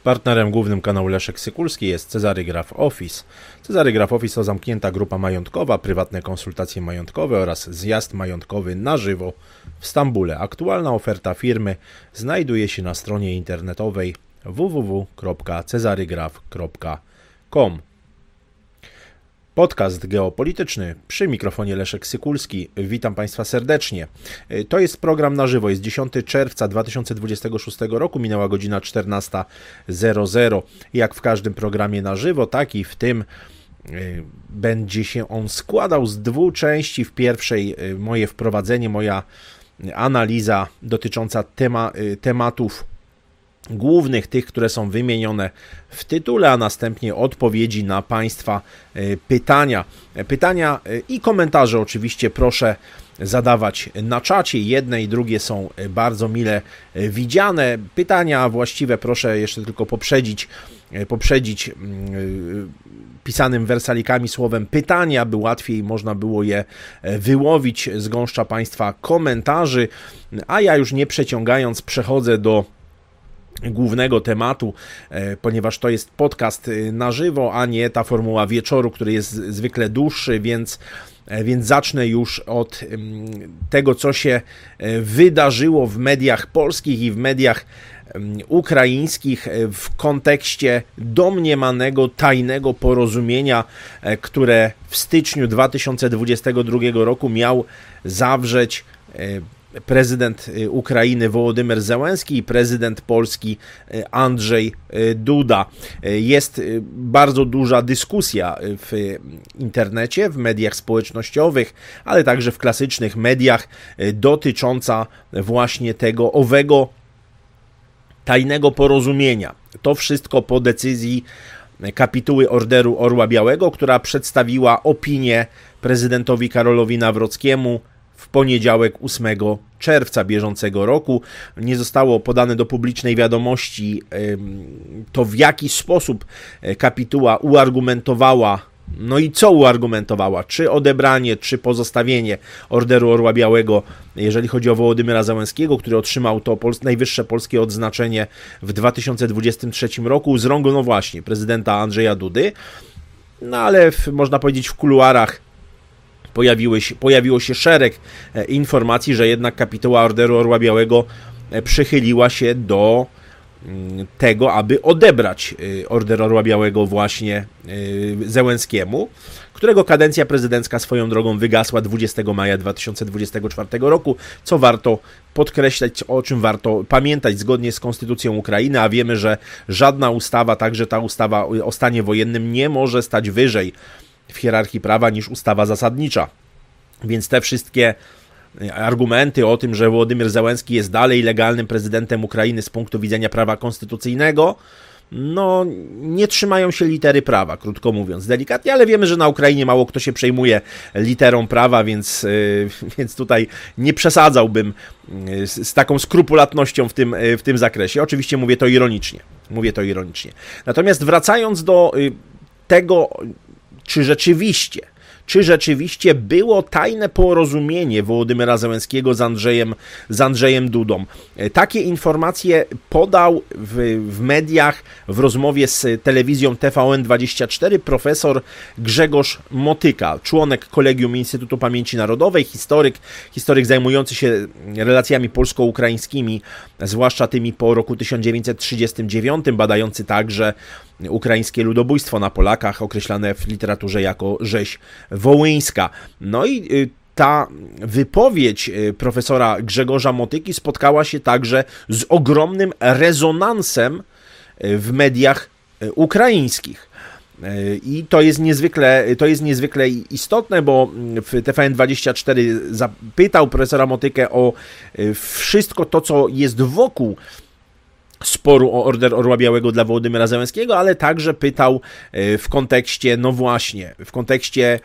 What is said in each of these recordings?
Partnerem głównym kanału Leszek Sykulski jest Cezary Graf Office. Cezary Graf Office to zamknięta grupa majątkowa, prywatne konsultacje majątkowe oraz zjazd majątkowy na żywo w Stambule. Aktualna oferta firmy znajduje się na stronie internetowej www.cezarygraf.com. Podcast geopolityczny przy mikrofonie Leszek Sykulski. Witam Państwa serdecznie. To jest program na żywo. Jest 10 czerwca 2026 roku. Minęła godzina 14:00. Jak w każdym programie na żywo, tak i w tym będzie się on składał z dwóch części. W pierwszej moje wprowadzenie, moja analiza dotycząca tematów głównych, tych, które są wymienione w tytule, a następnie odpowiedzi na Państwa pytania. Pytania i komentarze oczywiście proszę zadawać na czacie. Jedne i drugie są bardzo mile widziane. Pytania właściwe proszę jeszcze tylko poprzedzić pisanym wersalikami słowem pytania, by łatwiej można było je wyłowić z gąszcza Państwa komentarzy. A ja już nie przeciągając przechodzę do głównego tematu, ponieważ to jest podcast na żywo, a nie ta formuła wieczoru, który jest zwykle dłuższy, więc zacznę już od tego, co się wydarzyło w mediach polskich i w mediach ukraińskich w kontekście domniemanego tajnego porozumienia, które w styczniu 2022 roku miał zawrzeć prezydent Ukrainy Wołodymyr Zełenski i prezydent Polski Andrzej Duda. Jest bardzo duża dyskusja w internecie, w mediach społecznościowych, ale także w klasycznych mediach dotycząca właśnie owego tajnego porozumienia. To wszystko po decyzji kapituły Orderu Orła Białego, która przedstawiła opinię prezydentowi Karolowi Nawrockiemu w poniedziałek 8 czerwca bieżącego roku. Nie zostało podane do publicznej wiadomości to, w jaki sposób kapituła uargumentowała, no i co uargumentowała, czy odebranie, czy pozostawienie Orderu Orła Białego, jeżeli chodzi o Wołodymyra Zełenskiego, który otrzymał to najwyższe polskie odznaczenie w 2023 roku z rąk, no właśnie, prezydenta Andrzeja Dudy. No ale można powiedzieć, w kuluarach pojawiło się szereg informacji, że jednak kapituła Orderu Orła Białego przychyliła się do tego, aby odebrać Order Orła Białego właśnie Zełenskiemu, którego kadencja prezydencka swoją drogą wygasła 20 maja 2024 roku, co warto podkreślać, o czym warto pamiętać zgodnie z konstytucją Ukrainy, a wiemy, że żadna ustawa, także ta ustawa o stanie wojennym, nie może stać wyżej w hierarchii prawa niż ustawa zasadnicza. Więc te wszystkie argumenty o tym, że Wołodymyr Zełenski jest dalej legalnym prezydentem Ukrainy z punktu widzenia prawa konstytucyjnego, no nie trzymają się litery prawa, krótko mówiąc, delikatnie, ale wiemy, że na Ukrainie mało kto się przejmuje literą prawa, więc tutaj nie przesadzałbym z taką skrupulatnością w tym zakresie. Oczywiście mówię to ironicznie. Natomiast wracając do tego, czy rzeczywiście było tajne porozumienie Wołodymyra Zełenskiego z Andrzejem Dudą. Takie informacje podał w mediach w rozmowie z telewizją TVN24 profesor Grzegorz Motyka, członek Kolegium Instytutu Pamięci Narodowej, historyk zajmujący się relacjami polsko-ukraińskimi, zwłaszcza tymi po roku 1939, badający także ukraińskie ludobójstwo na Polakach, określane w literaturze jako rzeź wołyńska. No i ta wypowiedź profesora Grzegorza Motyki spotkała się także z ogromnym rezonansem w mediach ukraińskich. I to jest niezwykle istotne, bo w TVN24 zapytał profesora Motykę o wszystko to, co jest wokół sporu o Order Orła Białego dla Wołodymyra Zełenskiego, ale także pytał w kontekście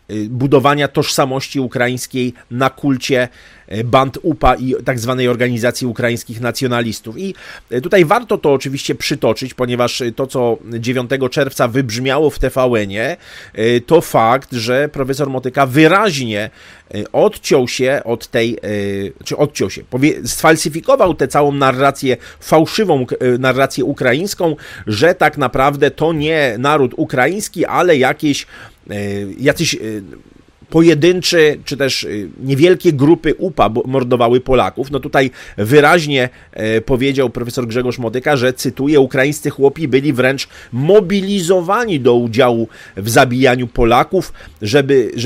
budowania tożsamości ukraińskiej na kulcie band UPA i tak zwanej organizacji ukraińskich nacjonalistów. I tutaj warto to oczywiście przytoczyć, ponieważ to, co 9 czerwca wybrzmiało w TVN-ie, to fakt, że profesor Motyka wyraźnie sfalsyfikował tę całą narrację, fałszywą narrację ukraińską, że tak naprawdę to nie naród ukraiński, ale jacyś pojedyncze, czy też niewielkie grupy UPA mordowały Polaków. No tutaj wyraźnie powiedział profesor Grzegorz Motyka, że, cytuję, ukraińscy chłopi byli wręcz mobilizowani do udziału w zabijaniu Polaków, że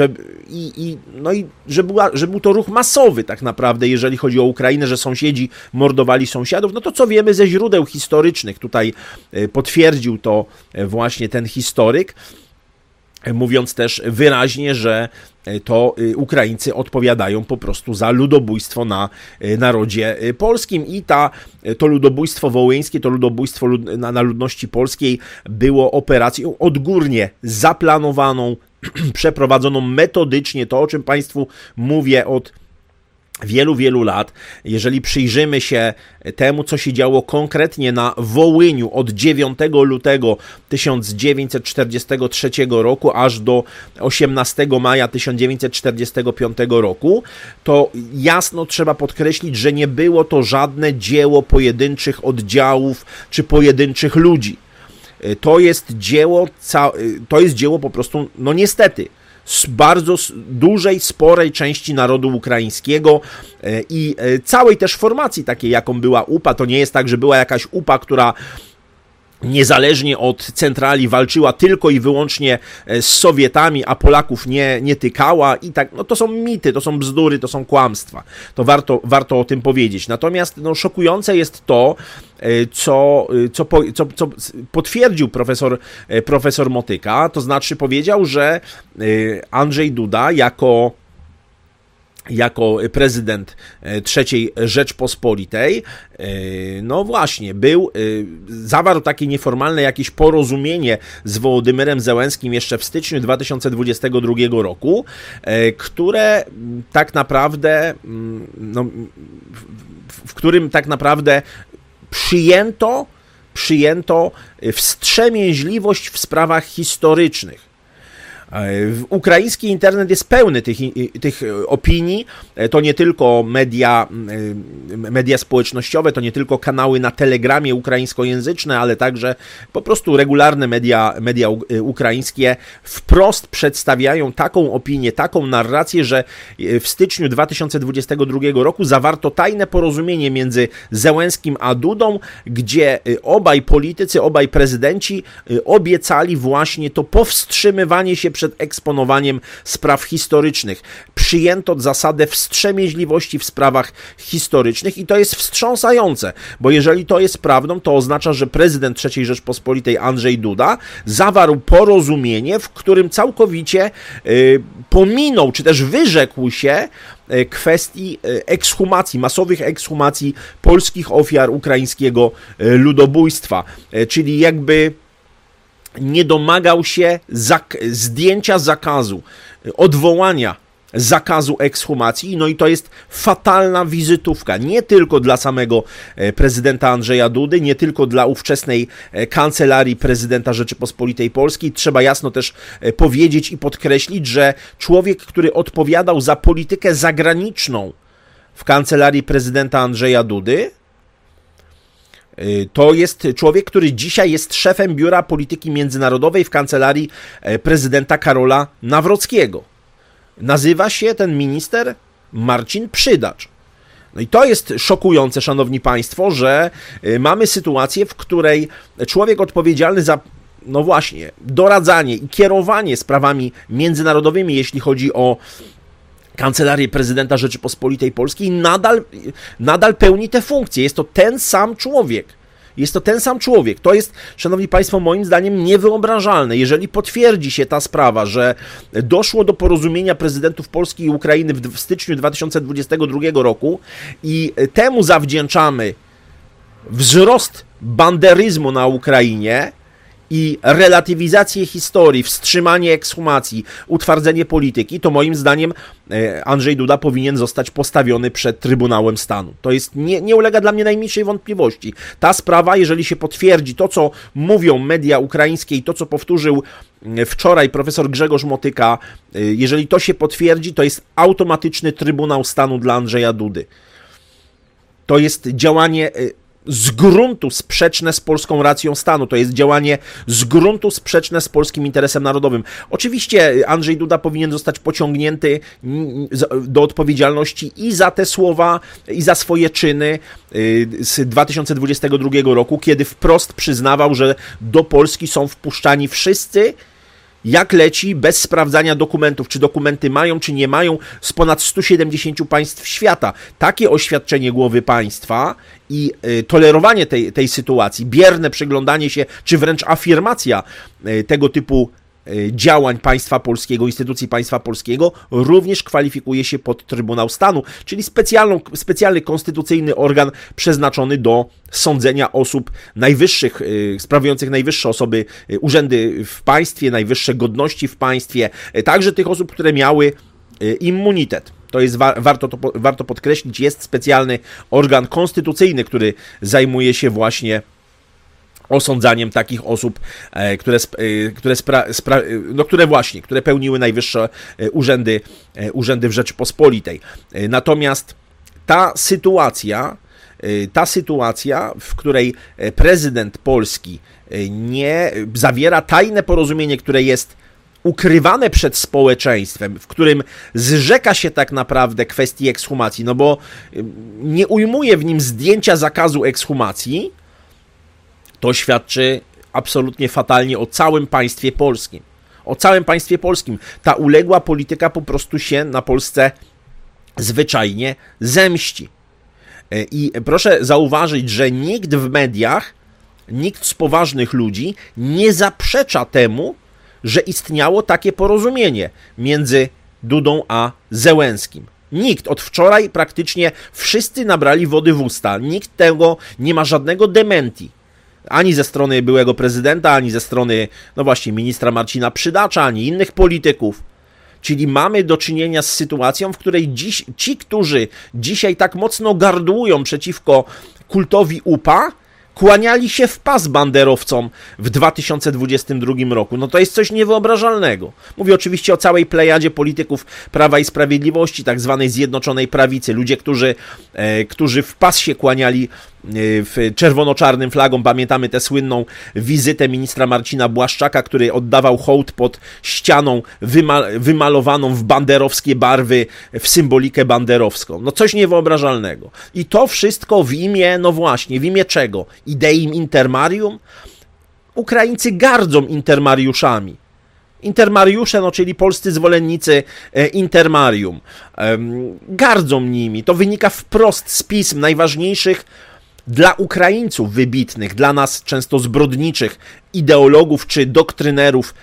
był to ruch masowy tak naprawdę, jeżeli chodzi o Ukrainę, że sąsiedzi mordowali sąsiadów. No to co wiemy ze źródeł historycznych, tutaj potwierdził to właśnie ten historyk, mówiąc też wyraźnie, że to Ukraińcy odpowiadają po prostu za ludobójstwo na narodzie polskim i to ludobójstwo wołyńskie, to ludobójstwo na ludności polskiej było operacją odgórnie zaplanowaną, przeprowadzoną metodycznie, to o czym Państwu mówię od wielu, wielu lat. Jeżeli przyjrzymy się temu, co się działo konkretnie na Wołyniu od 9 lutego 1943 roku aż do 18 maja 1945 roku, to jasno trzeba podkreślić, że nie było to żadne dzieło pojedynczych oddziałów czy pojedynczych ludzi. To jest dzieło po prostu, no niestety, z bardzo dużej, sporej części narodu ukraińskiego i całej też formacji takiej, jaką była UPA. To nie jest tak, że była jakaś UPA, która niezależnie od centrali walczyła tylko i wyłącznie z Sowietami, a Polaków nie tykała i tak, no to są mity, to są bzdury, to są kłamstwa. To warto o tym powiedzieć. Natomiast no, szokujące jest to, co potwierdził profesor Motyka, to znaczy powiedział, że Andrzej Duda jako prezydent III Rzeczpospolitej, no właśnie, zawarł takie nieformalne jakieś porozumienie z Wołodymyrem Zełenskim jeszcze w styczniu 2022 roku, które tak naprawdę, no, w którym tak naprawdę przyjęto wstrzemięźliwość w sprawach historycznych. Ukraiński internet jest pełny tych opinii, to nie tylko media społecznościowe, to nie tylko kanały na Telegramie ukraińskojęzyczne, ale także po prostu regularne media ukraińskie wprost przedstawiają taką opinię, taką narrację, że w styczniu 2022 roku zawarto tajne porozumienie między Zełenskim a Dudą, gdzie obaj politycy, obaj prezydenci obiecali właśnie to powstrzymywanie się przed eksponowaniem spraw historycznych. Przyjęto zasadę wstrzemięźliwości w sprawach historycznych i to jest wstrząsające, bo jeżeli to jest prawdą, to oznacza, że prezydent III Rzeczpospolitej Andrzej Duda zawarł porozumienie, w którym całkowicie pominął, czy też wyrzekł się kwestii ekshumacji, masowych ekshumacji polskich ofiar ukraińskiego ludobójstwa, czyli jakby nie domagał się zdjęcia zakazu, odwołania zakazu ekshumacji, no i to jest fatalna wizytówka, nie tylko dla samego prezydenta Andrzeja Dudy, nie tylko dla ówczesnej kancelarii prezydenta Rzeczypospolitej Polskiej. Trzeba jasno też powiedzieć i podkreślić, że człowiek, który odpowiadał za politykę zagraniczną w kancelarii prezydenta Andrzeja Dudy, to jest człowiek, który dzisiaj jest szefem Biura Polityki Międzynarodowej w kancelarii prezydenta Karola Nawrockiego. Nazywa się ten minister Marcin Przydacz. No i to jest szokujące, szanowni państwo, że mamy sytuację, w której człowiek odpowiedzialny za, no właśnie, doradzanie i kierowanie sprawami międzynarodowymi, jeśli chodzi o Kancelarię Prezydenta Rzeczypospolitej Polskiej, nadal pełni te funkcje. Jest to ten sam człowiek. To jest, szanowni państwo, moim zdaniem niewyobrażalne. Jeżeli potwierdzi się ta sprawa, że doszło do porozumienia prezydentów Polski i Ukrainy w styczniu 2022 roku i temu zawdzięczamy wzrost banderyzmu na Ukrainie i relatywizację historii, wstrzymanie ekshumacji, utwardzenie polityki, to moim zdaniem Andrzej Duda powinien zostać postawiony przed Trybunałem Stanu. To jest, nie ulega dla mnie najmniejszej wątpliwości. Ta sprawa, jeżeli się potwierdzi to, co mówią media ukraińskie i to, co powtórzył wczoraj profesor Grzegorz Motyka, jeżeli to się potwierdzi, to jest automatyczny Trybunał Stanu dla Andrzeja Dudy. To jest działanie z gruntu sprzeczne z polską racją stanu. To jest działanie z gruntu sprzeczne z polskim interesem narodowym. Oczywiście Andrzej Duda powinien zostać pociągnięty do odpowiedzialności i za te słowa, i za swoje czyny z 2022 roku, kiedy wprost przyznawał, że do Polski są wpuszczani wszyscy, jak leci, bez sprawdzania dokumentów, czy dokumenty mają, czy nie mają, z ponad 170 państw świata. Takie oświadczenie głowy państwa i tolerowanie tej sytuacji, bierne przyglądanie się, czy wręcz afirmacja tego typu działań państwa polskiego, instytucji państwa polskiego, również kwalifikuje się pod Trybunał Stanu, czyli specjalny konstytucyjny organ przeznaczony do sądzenia osób najwyższych, sprawujących najwyższe osoby, urzędy w państwie, najwyższe godności w państwie, także tych osób, które miały immunitet. To jest, warto podkreślić, jest specjalny organ konstytucyjny, który zajmuje się właśnie osądzaniem takich osób, które pełniły najwyższe urzędy w Rzeczypospolitej. Natomiast ta sytuacja, w której prezydent Polski nie zawiera tajne porozumienie, które jest ukrywane przed społeczeństwem, w którym zrzeka się tak naprawdę kwestii ekshumacji, no bo nie ujmuje w nim zdjęcia zakazu ekshumacji, to świadczy absolutnie fatalnie o całym państwie polskim. O całym państwie polskim. Ta uległa polityka po prostu się na Polsce zwyczajnie zemści. I proszę zauważyć, że nikt w mediach, nikt z poważnych ludzi nie zaprzecza temu, że istniało takie porozumienie między Dudą a Zełenskim. Nikt. Od wczoraj praktycznie wszyscy nabrali wody w usta. Nikt tego nie ma żadnego dementi. Ani ze strony byłego prezydenta, ani ze strony, no właśnie, ministra Marcina Przydacza, ani innych polityków. Czyli mamy do czynienia z sytuacją, w której ci, którzy dzisiaj tak mocno gardłują przeciwko kultowi UPA, kłaniali się w pas banderowcom w 2022 roku. No to jest coś niewyobrażalnego. Mówię oczywiście o całej plejadzie polityków Prawa i Sprawiedliwości, tak zwanej Zjednoczonej Prawicy. Ludzie, którzy w pas się kłaniali w czerwono-czarnym flagom. Pamiętamy tę słynną wizytę ministra Marcina Błaszczaka, który oddawał hołd pod ścianą wymalowaną w banderowskie barwy, w symbolikę banderowską. No coś niewyobrażalnego. I to wszystko w imię, no właśnie, w imię czego? Idei Intermarium? Ukraińcy gardzą intermariuszami. Intermariusze, no czyli polscy zwolennicy Intermarium, gardzą nimi. To wynika wprost z pism najważniejszych dla Ukraińców wybitnych, dla nas często zbrodniczych ideologów czy doktrynerów,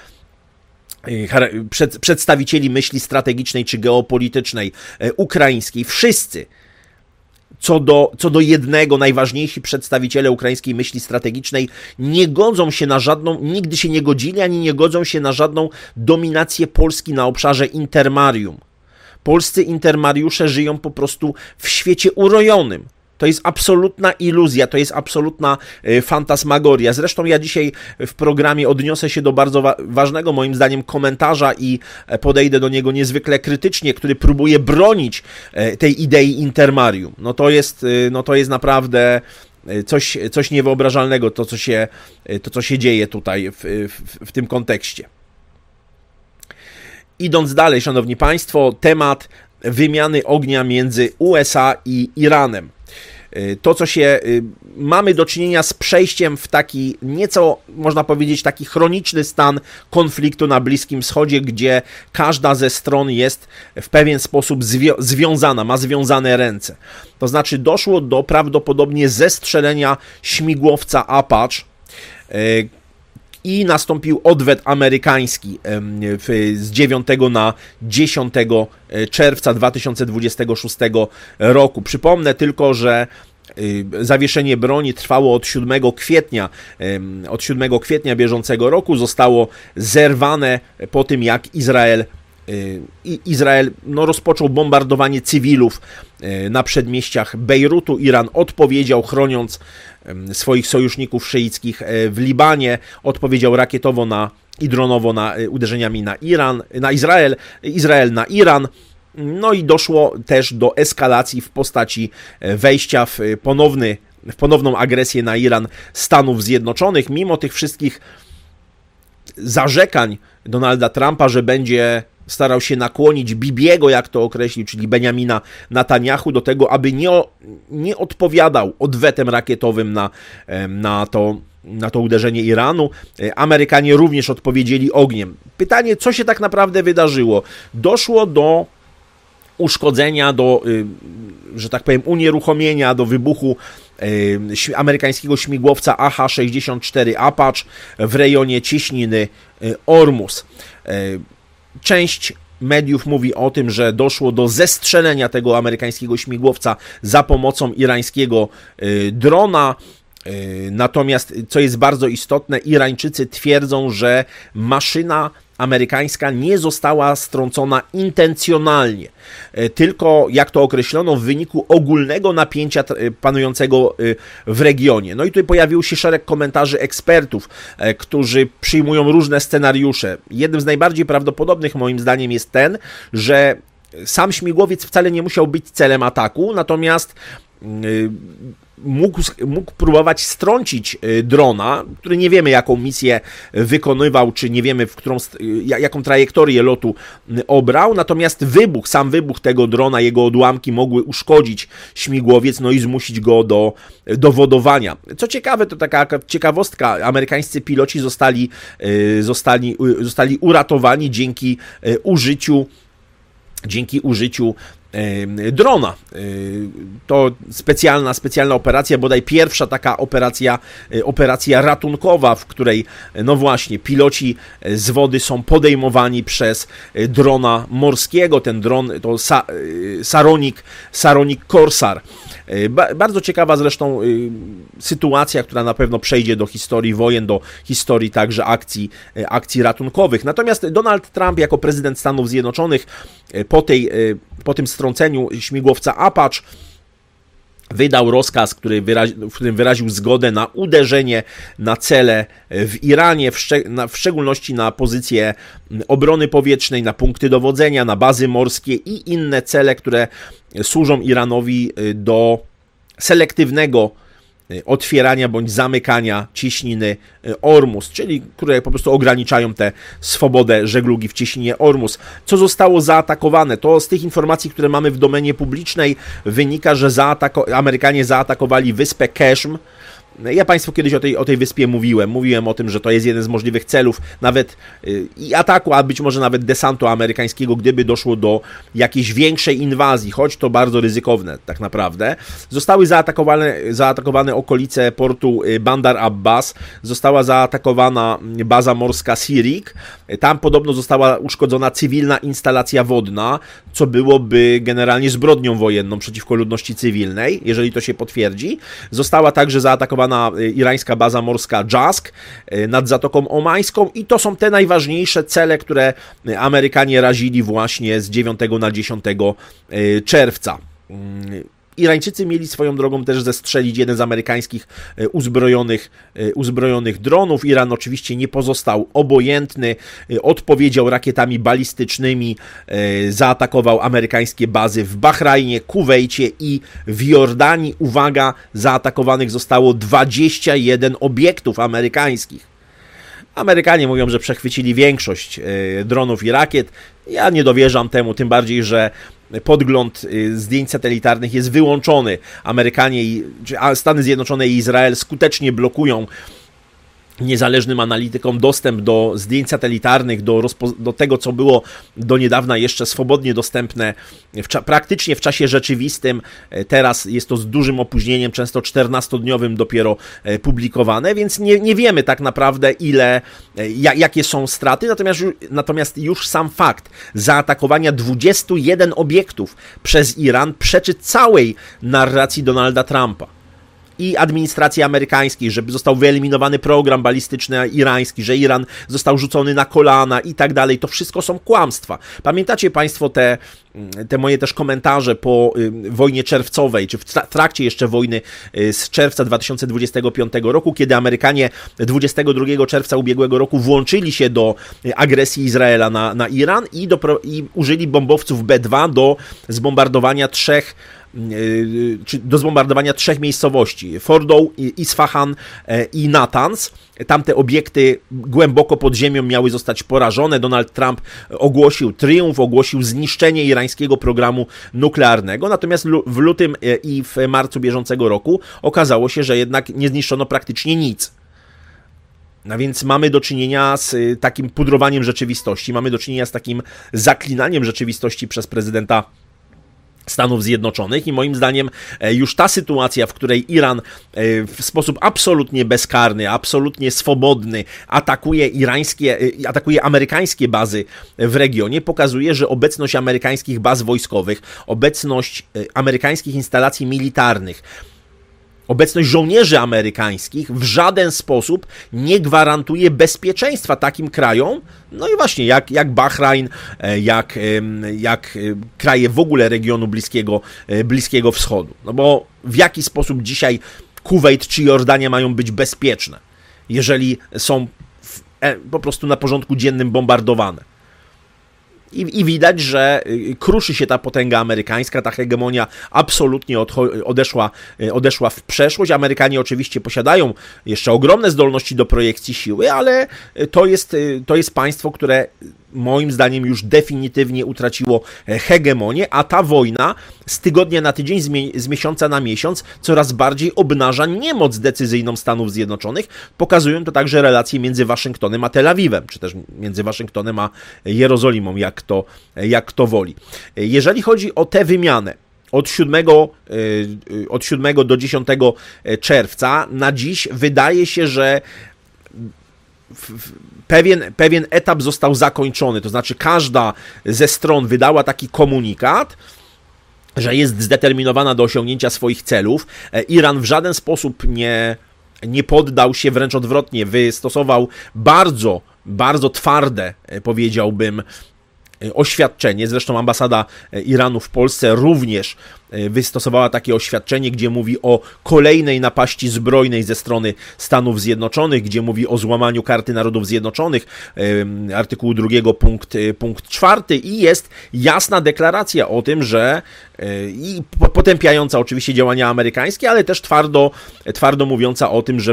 przedstawicieli myśli strategicznej czy geopolitycznej ukraińskiej. Wszyscy, co do jednego, najważniejsi przedstawiciele ukraińskiej myśli strategicznej nie godzą się na żadną, nigdy się nie godzili, ani nie godzą się na żadną dominację Polski na obszarze Intermarium. Polscy intermariusze żyją po prostu w świecie urojonym. To jest absolutna iluzja, to jest absolutna fantasmagoria. Zresztą ja dzisiaj w programie odniosę się do bardzo ważnego moim zdaniem komentarza i podejdę do niego niezwykle krytycznie, który próbuje bronić tej idei Intermarium. No to jest naprawdę coś niewyobrażalnego, to co się dzieje tutaj w tym kontekście. Idąc dalej, szanowni państwo, temat wymiany ognia między USA i Iranem. To, co się mamy do czynienia z przejściem w taki nieco, można powiedzieć, taki chroniczny stan konfliktu na Bliskim Wschodzie, gdzie każda ze stron jest w pewien sposób związana, ma związane ręce. To znaczy doszło do prawdopodobnie zestrzelenia śmigłowca Apache i nastąpił odwet amerykański z 9 na 10 czerwca 2026 roku. Przypomnę tylko, że Zawieszenie broni trwało od 7 kwietnia. Od 7 kwietnia bieżącego roku zostało zerwane po tym, jak Izrael rozpoczął bombardowanie cywilów na przedmieściach Bejrutu. Iran odpowiedział, chroniąc swoich sojuszników szyickich w Libanie, odpowiedział rakietowo i dronowo na uderzeniami na Izrael na Iran. No i doszło też do eskalacji w postaci wejścia w ponowną agresję na Iran Stanów Zjednoczonych. Mimo tych wszystkich zarzekań Donalda Trumpa, że będzie starał się nakłonić Bibiego, jak to określił, czyli Benjamina Netanjahu, do tego, aby nie odpowiadał odwetem rakietowym na to uderzenie Iranu. Amerykanie również odpowiedzieli ogniem. Pytanie, co się tak naprawdę wydarzyło? Doszło do uszkodzenia, że tak powiem, unieruchomienia, do wybuchu amerykańskiego śmigłowca AH-64 Apache w rejonie cieśniny Ormus. Część mediów mówi o tym, że doszło do zestrzelenia tego amerykańskiego śmigłowca za pomocą irańskiego drona. Natomiast, co jest bardzo istotne, Irańczycy twierdzą, że maszyna amerykańska nie została strącona intencjonalnie, tylko, jak to określono, w wyniku ogólnego napięcia panującego w regionie. No i tutaj pojawił się szereg komentarzy ekspertów, którzy przyjmują różne scenariusze. Jednym z najbardziej prawdopodobnych, moim zdaniem, jest ten, że sam śmigłowiec wcale nie musiał być celem ataku, natomiast mógł próbować strącić drona, który nie wiemy, jaką misję wykonywał, czy nie wiemy, jaką trajektorię lotu obrał, natomiast sam wybuch tego drona, jego odłamki mogły uszkodzić śmigłowiec, no i zmusić go do wodowania. Co ciekawe, to taka ciekawostka, amerykańscy piloci zostali uratowani dzięki użyciu drona. To specjalna operacja, bodaj pierwsza taka operacja ratunkowa, w której, no właśnie, piloci z wody są podejmowani przez drona morskiego. Ten dron to Saronic Corsair. Bardzo ciekawa zresztą sytuacja, która na pewno przejdzie do historii wojen, do historii także akcji ratunkowych. Natomiast Donald Trump jako prezydent Stanów Zjednoczonych po tym strąceniu śmigłowca Apache wydał rozkaz, w którym wyraził zgodę na uderzenie na cele w Iranie, w szczególności na pozycje obrony powietrznej, na punkty dowodzenia, na bazy morskie i inne cele, które służą Iranowi do selektywnego otwierania bądź zamykania cieśniny Ormus, czyli które po prostu ograniczają tę swobodę żeglugi w cieśninie Ormus. Co zostało zaatakowane? To z tych informacji, które mamy w domenie publicznej, wynika, że Amerykanie zaatakowali wyspę Keshm. Ja Państwu kiedyś o tej wyspie mówiłem o tym, że to jest jeden z możliwych celów nawet i ataku, a być może nawet desantu amerykańskiego, gdyby doszło do jakiejś większej inwazji, choć to bardzo ryzykowne tak naprawdę. Zostały zaatakowane okolice portu Bandar Abbas, została zaatakowana baza morska Sirik, tam podobno została uszkodzona cywilna instalacja wodna, co byłoby generalnie zbrodnią wojenną przeciwko ludności cywilnej, jeżeli to się potwierdzi. Została także zaatakowana irańska baza morska Jask nad Zatoką Omańską i to są te najważniejsze cele, które Amerykanie razili właśnie z 9 na 10 czerwca. Irańczycy mieli swoją drogą też zestrzelić jeden z amerykańskich uzbrojonych dronów. Iran oczywiście nie pozostał obojętny, odpowiedział rakietami balistycznymi, zaatakował amerykańskie bazy w Bahrajnie, Kuwejcie i w Jordanii. Uwaga, zaatakowanych zostało 21 obiektów amerykańskich. Amerykanie mówią, że przechwycili większość dronów i rakiet. Ja nie dowierzam temu, tym bardziej, że podgląd zdjęć satelitarnych jest wyłączony. Stany Zjednoczone i Izrael skutecznie blokują niezależnym analitykom dostęp do zdjęć satelitarnych, do tego, co było do niedawna jeszcze swobodnie dostępne praktycznie w czasie rzeczywistym. Teraz jest to z dużym opóźnieniem, często 14-dniowym dopiero publikowane, więc nie wiemy tak naprawdę jakie są straty, natomiast już sam fakt zaatakowania 21 obiektów przez Iran przeczy całej narracji Donalda Trumpa. i administracji amerykańskiej, że został wyeliminowany program balistyczny irański, że Iran został rzucony na kolana i tak dalej. To wszystko są kłamstwa. Pamiętacie Państwo te moje też komentarze po wojnie czerwcowej, czy w trakcie jeszcze wojny z czerwca 2025 roku, kiedy Amerykanie 22 czerwca ubiegłego roku włączyli się do agresji Izraela na Iran i użyli bombowców B-2 do zbombardowania trzech miejscowości: Fordow, Isfahan i Natanz. Tamte obiekty głęboko pod ziemią miały zostać porażone. Donald Trump ogłosił triumf, ogłosił zniszczenie irańskiego programu nuklearnego. Natomiast w lutym i w marcu bieżącego roku okazało się, że jednak nie zniszczono praktycznie nic. No więc mamy do czynienia z takim pudrowaniem rzeczywistości, mamy do czynienia z takim zaklinaniem rzeczywistości przez prezydenta Stanów Zjednoczonych i moim zdaniem już ta sytuacja, w której Iran w sposób absolutnie bezkarny, absolutnie swobodny atakuje amerykańskie bazy w regionie, pokazuje, że obecność amerykańskich baz wojskowych, obecność amerykańskich instalacji militarnych, obecność żołnierzy amerykańskich w żaden sposób nie gwarantuje bezpieczeństwa takim krajom, no i właśnie jak Bahrajn, jak kraje w ogóle regionu Bliskiego Wschodu. No bo w jaki sposób dzisiaj Kuwejt czy Jordania mają być bezpieczne, jeżeli są po prostu na porządku dziennym bombardowane? I widać, że kruszy się ta potęga amerykańska, ta hegemonia absolutnie odeszła w przeszłość. Amerykanie oczywiście posiadają jeszcze ogromne zdolności do projekcji siły, ale to jest państwo, które moim zdaniem już definitywnie utraciło hegemonię, a ta wojna z tygodnia na tydzień, z miesiąca na miesiąc coraz bardziej obnaża niemoc decyzyjną Stanów Zjednoczonych. Pokazują to także relacje między Waszyngtonem a Tel Awiwem, czy też między Waszyngtonem a Jerozolimą, jak kto woli. Jeżeli chodzi o tę wymianę, od 7 do 10 czerwca, na dziś wydaje się, że pewien etap został zakończony, to znaczy każda ze stron wydała taki komunikat, że jest zdeterminowana do osiągnięcia swoich celów. Iran w żaden sposób nie poddał się, wręcz odwrotnie, wystosował bardzo, bardzo twarde, powiedziałbym, oświadczenie. Zresztą ambasada Iranu w Polsce również wystosowała takie oświadczenie, gdzie mówi o kolejnej napaści zbrojnej ze strony Stanów Zjednoczonych, gdzie mówi o złamaniu Karty Narodów Zjednoczonych, artykułu 2, punkt 4 i jest jasna deklaracja o tym, że i potępiająca oczywiście działania amerykańskie, ale też twardo mówiąca o tym, że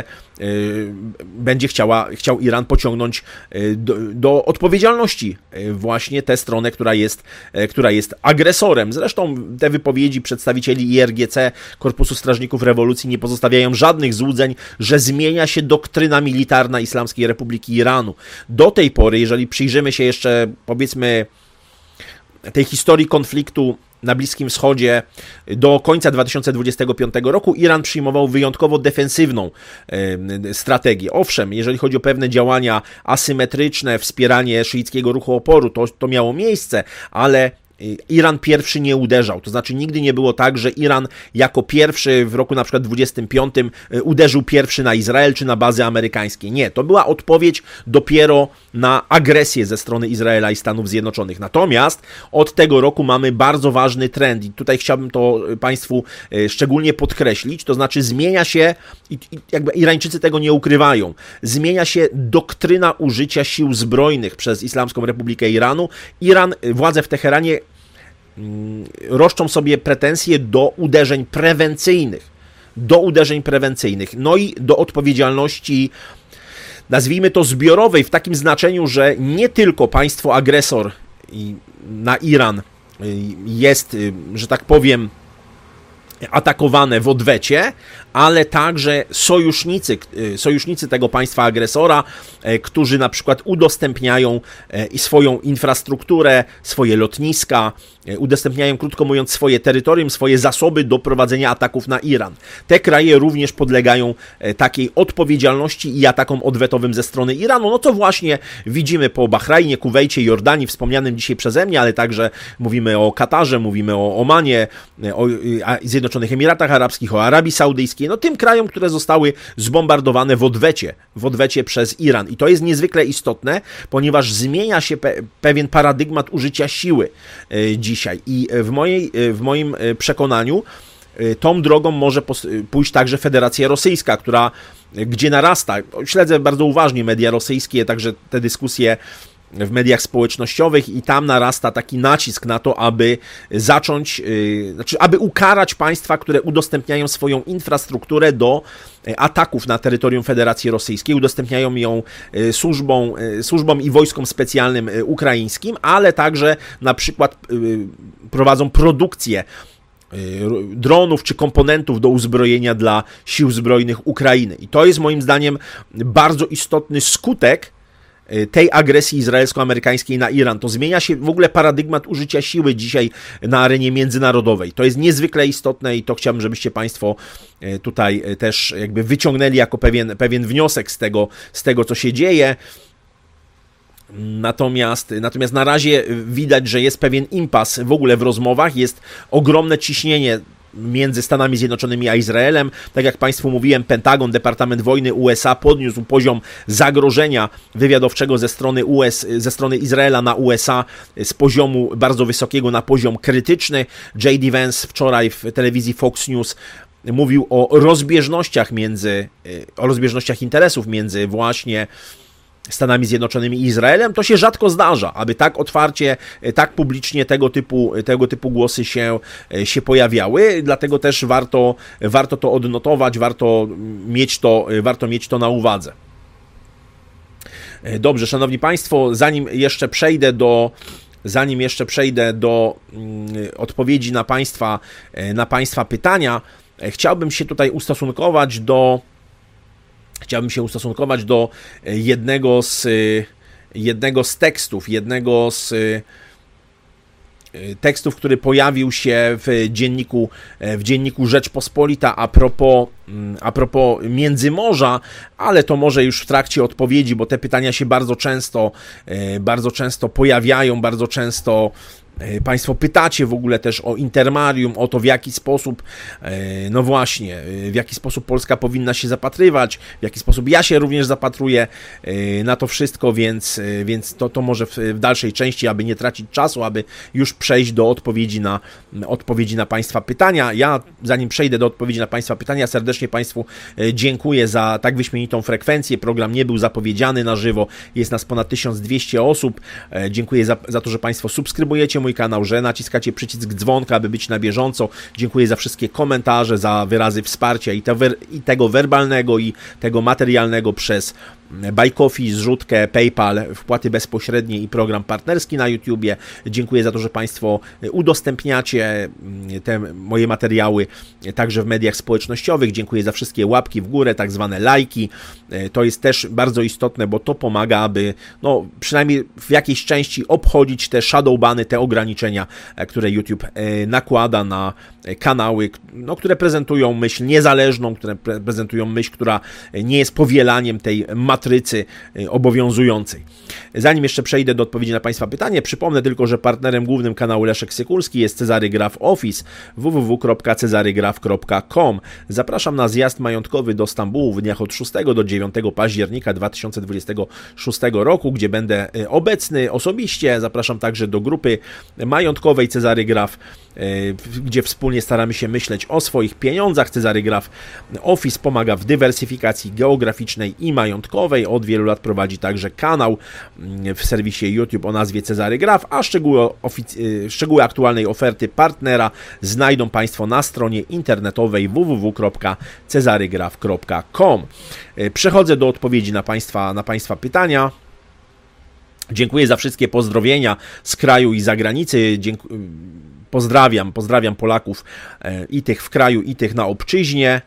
będzie chciał Iran pociągnąć do odpowiedzialności właśnie tę stronę, która jest agresorem. Zresztą te wypowiedzi przedstawicieli IRGC, Korpusu Strażników Rewolucji, nie pozostawiają żadnych złudzeń, że zmienia się doktryna militarna Islamskiej Republiki Iranu. Do tej pory, jeżeli przyjrzymy się jeszcze, powiedzmy, tej historii konfliktu na Bliskim Wschodzie, do końca 2025 roku Iran przyjmował wyjątkowo defensywną strategię. Owszem, jeżeli chodzi o pewne działania asymetryczne, wspieranie szyickiego ruchu oporu, to miało miejsce, ale Iran pierwszy nie uderzał. To znaczy nigdy nie było tak, że Iran jako pierwszy w roku na przykład 25 uderzył pierwszy na Izrael czy na bazy amerykańskie. Nie, to była odpowiedź dopiero na agresję ze strony Izraela i Stanów Zjednoczonych. Natomiast od tego roku mamy bardzo ważny trend i tutaj chciałbym to Państwu szczególnie podkreślić, to znaczy zmienia się, i jakby Irańczycy tego nie ukrywają, zmienia się doktryna użycia sił zbrojnych przez Islamską Republikę Iranu. Władze w Teheranie roszczą sobie pretensje do uderzeń prewencyjnych, no i do odpowiedzialności, nazwijmy to zbiorowej, w takim znaczeniu, że nie tylko państwo agresor na Iran jest, że tak powiem, atakowane w odwecie, ale także sojusznicy tego państwa agresora, którzy na przykład udostępniają swoją infrastrukturę, swoje lotniska, udostępniają, krótko mówiąc, swoje terytorium, swoje zasoby do prowadzenia ataków na Iran. Te kraje również podlegają takiej odpowiedzialności i atakom odwetowym ze strony Iranu, no co właśnie widzimy po Bahrajnie, Kuwejcie, Jordanii, wspomnianym dzisiaj przeze mnie, ale także mówimy o Katarze, mówimy o Omanie, o Zjednoczonych Zjednoczonych Emiratach Arabskich, o Arabii Saudyjskiej, no tym krajom, które zostały zbombardowane w odwecie przez Iran. I to jest niezwykle istotne, ponieważ zmienia się pewien paradygmat użycia siły dzisiaj. I w moim przekonaniu tą drogą może pójść także Federacja Rosyjska, gdzie narasta, śledzę bardzo uważnie media rosyjskie, także te dyskusje w mediach społecznościowych i tam narasta taki nacisk na to, aby aby ukarać państwa, które udostępniają swoją infrastrukturę do ataków na terytorium Federacji Rosyjskiej, udostępniają ją służbom i wojskom specjalnym ukraińskim, ale także na przykład prowadzą produkcję dronów czy komponentów do uzbrojenia dla sił zbrojnych Ukrainy. I to jest moim zdaniem bardzo istotny skutek tej agresji izraelsko-amerykańskiej na Iran. To zmienia się w ogóle paradygmat użycia siły dzisiaj na arenie międzynarodowej. To jest niezwykle istotne i to chciałbym, żebyście Państwo tutaj też jakby wyciągnęli jako pewien wniosek z tego, co się dzieje. Natomiast na razie widać, że jest pewien impas w ogóle w rozmowach, jest ogromne ciśnienie między Stanami Zjednoczonymi a Izraelem. Tak jak Państwu mówiłem, Pentagon, Departament Wojny USA podniósł poziom zagrożenia wywiadowczego ze strony Izraela na USA z poziomu bardzo wysokiego na poziom krytyczny. J.D. Vance wczoraj w telewizji Fox News mówił o rozbieżnościach interesów między właśnie Stanami Zjednoczonymi i Izraelem. To się rzadko zdarza, aby tak otwarcie, tak publicznie tego typu głosy się pojawiały, dlatego też warto to odnotować, warto mieć to na uwadze. Dobrze, szanowni Państwo, zanim jeszcze przejdę do odpowiedzi na Państwa pytania, chciałbym się tutaj ustosunkować do jednego z tekstów, który pojawił się w dzienniku Rzeczpospolita a propos Międzymorza, ale to może już w trakcie odpowiedzi, bo te pytania się bardzo często pojawiają, bardzo często Państwo pytacie w ogóle też o Intermarium, o to, w jaki sposób, no właśnie, w jaki sposób Polska powinna się zapatrywać, w jaki sposób ja się również zapatruję na to wszystko, więc to może w dalszej części, aby nie tracić czasu, aby już przejść do odpowiedzi na Państwa pytania. Ja, zanim przejdę do odpowiedzi na Państwa pytania, serdecznie Państwu dziękuję za tak wyśmienitą frekwencję. Program nie był zapowiedziany na żywo, jest nas ponad 1200 osób. Dziękuję za to, że Państwo subskrybujecie mój kanał, że naciskacie przycisk dzwonka, aby być na bieżąco. Dziękuję za wszystkie komentarze, za wyrazy wsparcia i tego werbalnego, i tego materialnego przez Buy Coffee, zrzutkę, PayPal, wpłaty bezpośrednie i program partnerski na YouTubie. Dziękuję za to, że Państwo udostępniacie te moje materiały także w mediach społecznościowych. Dziękuję za wszystkie łapki w górę, tak zwane lajki. To jest też bardzo istotne, bo to pomaga, aby przynajmniej w jakiejś części obchodzić te shadowbany, te ograniczenia, które YouTube nakłada na kanały, które prezentują myśl niezależną, które prezentują myśl, która nie jest powielaniem tej matrycy obowiązującej. Zanim jeszcze przejdę do odpowiedzi na Państwa pytanie, przypomnę tylko, że partnerem głównym kanału Leszek Sykulski jest Cezary Graf Office, www.cezarygraf.com. Zapraszam na zjazd majątkowy do Stambułu w dniach od 6 do 9 października 2026 roku, gdzie będę obecny osobiście. Zapraszam także do grupy majątkowej Cezary Graf, gdzie wspólnie staramy się myśleć o swoich pieniądzach. Cezary Graf Office pomaga w dywersyfikacji geograficznej i majątkowej. Od wielu lat prowadzi także kanał w serwisie YouTube o nazwie Cezary Graf, a szczegóły aktualnej oferty partnera znajdą Państwo na stronie internetowej www.cezarygraf.com. Przechodzę do odpowiedzi na Państwa pytania. Dziękuję za wszystkie pozdrowienia z kraju i zagranicy. Pozdrawiam Polaków i tych w kraju, i tych na obczyźnie.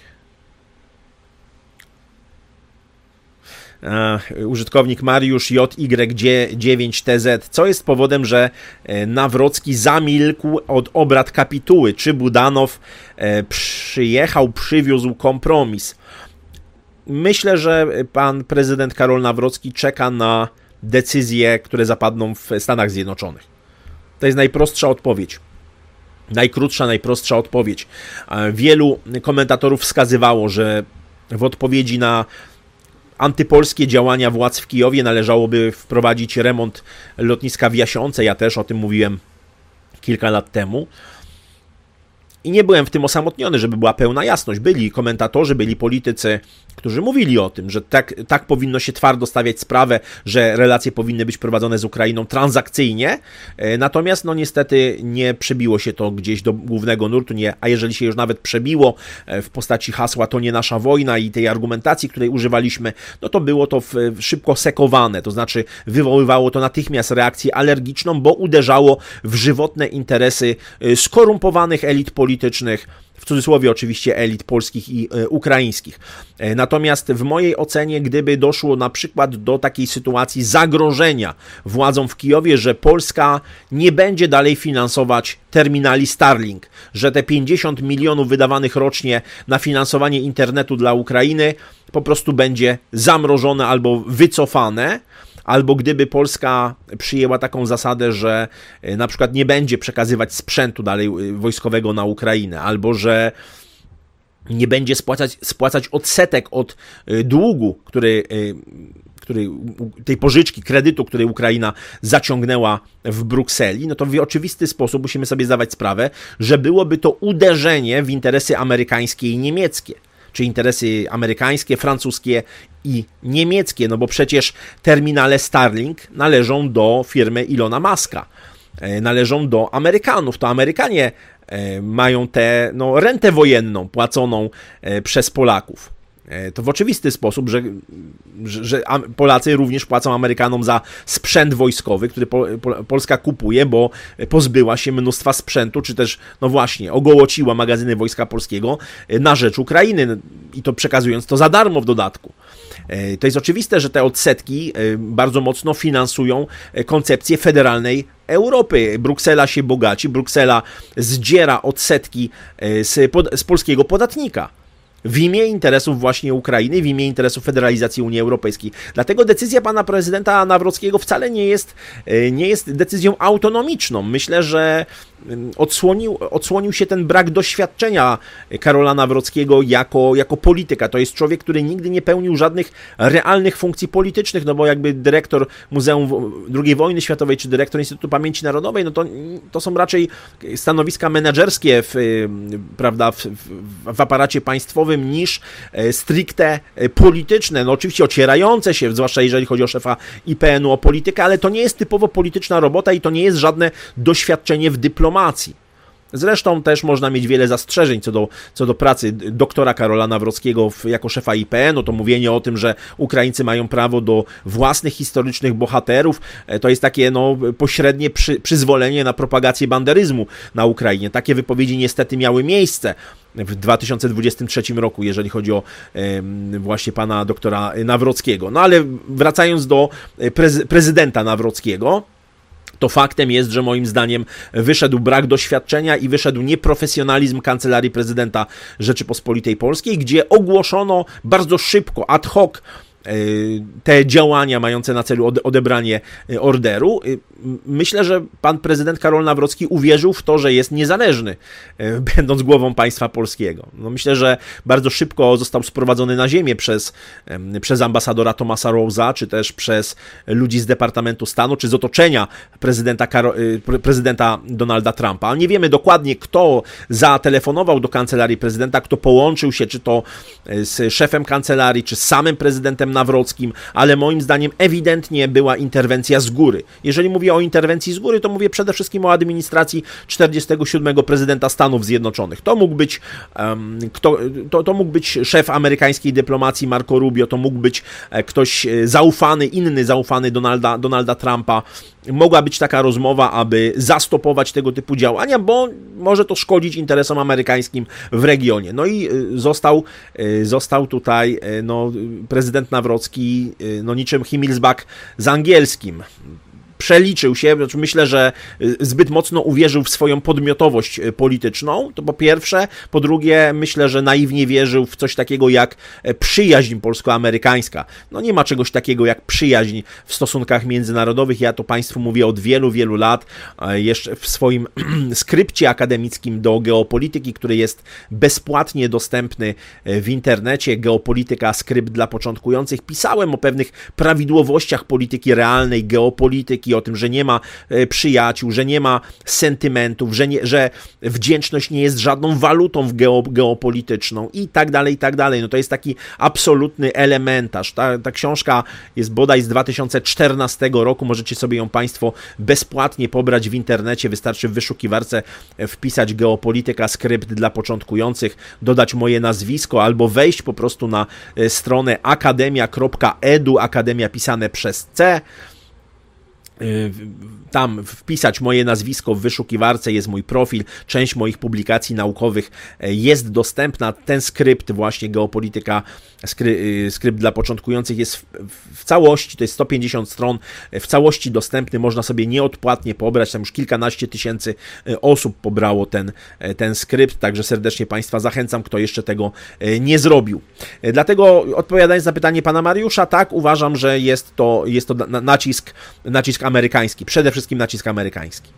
Użytkownik Mariusz JY9TZ. Co jest powodem, że Nawrocki zamilkł od obrad kapituły? Czy Budanow przywiózł kompromis? Myślę, że pan prezydent Karol Nawrocki czeka na decyzje, które zapadną w Stanach Zjednoczonych. To jest najprostsza odpowiedź. Najkrótsza, najprostsza odpowiedź. Wielu komentatorów wskazywało, że w odpowiedzi na antypolskie działania władz w Kijowie należałoby wprowadzić remont lotniska w Jasionce. Ja też o tym mówiłem kilka lat temu. I nie byłem w tym osamotniony, żeby była pełna jasność. Byli komentatorzy, byli politycy, którzy mówili o tym, że tak powinno się twardo stawiać sprawę, że relacje powinny być prowadzone z Ukrainą transakcyjnie. Natomiast no niestety nie przebiło się to gdzieś do głównego nurtu, a jeżeli się już nawet przebiło w postaci hasła "to nie nasza wojna" i tej argumentacji, której używaliśmy, no to było to szybko sekowane, to znaczy wywoływało to natychmiast reakcję alergiczną, bo uderzało w żywotne interesy skorumpowanych elit politycznych, w cudzysłowie oczywiście elit polskich i ukraińskich. Natomiast w mojej ocenie, gdyby doszło na przykład do takiej sytuacji zagrożenia władzom w Kijowie, że Polska nie będzie dalej finansować terminali Starlink, że te 50 milionów wydawanych rocznie na finansowanie internetu dla Ukrainy po prostu będzie zamrożone albo wycofane, albo gdyby Polska przyjęła taką zasadę, że na przykład nie będzie przekazywać sprzętu dalej wojskowego na Ukrainę, albo że nie będzie spłacać odsetek od długu, tej pożyczki, kredytu, który Ukraina zaciągnęła w Brukseli, no to w oczywisty sposób musimy sobie zdawać sprawę, że byłoby to uderzenie w interesy amerykańskie i niemieckie. Czy interesy amerykańskie, francuskie i niemieckie, no bo przecież terminale Starlink należą do firmy Ilona Muska, należą do Amerykanów. To Amerykanie mają tę rentę wojenną płaconą przez Polaków. To w oczywisty sposób, że Polacy również płacą Amerykanom za sprzęt wojskowy, który Polska kupuje, bo pozbyła się mnóstwa sprzętu, czy też, no właśnie, ogołociła magazyny Wojska Polskiego na rzecz Ukrainy i to przekazując to za darmo w dodatku. To jest oczywiste, że te odsetki bardzo mocno finansują koncepcję federalnej Europy. Bruksela się bogaci, Bruksela zdziera odsetki z polskiego podatnika w imię interesów właśnie Ukrainy, w imię interesów federalizacji Unii Europejskiej. Dlatego decyzja pana prezydenta Nawrockiego wcale nie jest decyzją autonomiczną. Myślę, że odsłonił się ten brak doświadczenia Karola Nawrockiego jako polityka. To jest człowiek, który nigdy nie pełnił żadnych realnych funkcji politycznych, no bo jakby dyrektor Muzeum II Wojny Światowej czy dyrektor Instytutu Pamięci Narodowej, no to są raczej stanowiska menedżerskie w aparacie państwowym niż stricte polityczne. No oczywiście ocierające się, zwłaszcza jeżeli chodzi o szefa IPN-u, o politykę, ale to nie jest typowo polityczna robota i to nie jest żadne doświadczenie w dyplomacji. Zresztą też można mieć wiele zastrzeżeń co do pracy doktora Karola Nawrockiego jako szefa IPN-u. To mówienie o tym, że Ukraińcy mają prawo do własnych historycznych bohaterów, to jest takie pośrednie przyzwolenie na propagację banderyzmu na Ukrainie. Takie wypowiedzi niestety miały miejsce w 2023 roku, jeżeli chodzi o właśnie pana doktora Nawrockiego. No ale wracając do prezydenta Nawrockiego, to faktem jest, że moim zdaniem wyszedł brak doświadczenia i wyszedł nieprofesjonalizm Kancelarii Prezydenta Rzeczypospolitej Polskiej, gdzie ogłoszono bardzo szybko, ad hoc te działania mające na celu odebranie orderu. Myślę, że pan prezydent Karol Nawrocki uwierzył w to, że jest niezależny, będąc głową państwa polskiego. No myślę, że bardzo szybko został sprowadzony na ziemię przez ambasadora Thomasa Rose'a, czy też przez ludzi z Departamentu Stanu, czy z otoczenia prezydenta Donalda Trumpa. Nie wiemy dokładnie, kto zatelefonował do Kancelarii Prezydenta, kto połączył się, czy to z szefem kancelarii, czy z samym prezydentem Nawrockim, ale moim zdaniem ewidentnie była interwencja z góry. Jeżeli mówię o interwencji z góry, to mówię przede wszystkim o administracji 47. prezydenta Stanów Zjednoczonych. To mógł być szef amerykańskiej dyplomacji Marco Rubio, to mógł być ktoś inny zaufany Donalda Trumpa. Mogła być taka rozmowa, aby zastopować tego typu działania, bo może to szkodzić interesom amerykańskim w regionie. No i został tutaj prezydent Nawrocki niczym Himmelsbach z angielskim. przeliczył się, znaczy myślę, że zbyt mocno uwierzył w swoją podmiotowość polityczną, to po pierwsze. Po drugie, myślę, że naiwnie wierzył w coś takiego jak przyjaźń polsko-amerykańska. No nie ma czegoś takiego jak przyjaźń w stosunkach międzynarodowych. Ja to Państwu mówię od wielu, wielu lat. Jeszcze w swoim skrypcie akademickim do geopolityki, który jest bezpłatnie dostępny w internecie, Geopolityka, skrypt dla początkujących, pisałem o pewnych prawidłowościach polityki realnej, geopolityki, o tym, że nie ma przyjaciół, że nie ma sentymentów, że wdzięczność nie jest żadną walutą geopolityczną i tak dalej, i tak dalej. No to jest taki absolutny elementarz. Ta książka jest bodaj z 2014 roku, możecie sobie ją Państwo bezpłatnie pobrać w internecie, wystarczy w wyszukiwarce wpisać Geopolityka, skrypt dla początkujących, dodać moje nazwisko albo wejść po prostu na stronę akademia.edu, akademia pisane przez C, tam wpisać moje nazwisko w wyszukiwarce, jest mój profil, część moich publikacji naukowych jest dostępna. Ten skrypt, właśnie Geopolityka, skrypt dla początkujących jest w całości, to jest 150 stron, w całości dostępny, można sobie nieodpłatnie pobrać, tam już kilkanaście tysięcy osób pobrało ten skrypt, także serdecznie Państwa zachęcam, kto jeszcze tego nie zrobił. Dlatego odpowiadając na pytanie pana Mariusza, tak, uważam, że jest to nacisk amerykański, przede wszystkim nacisk amerykański.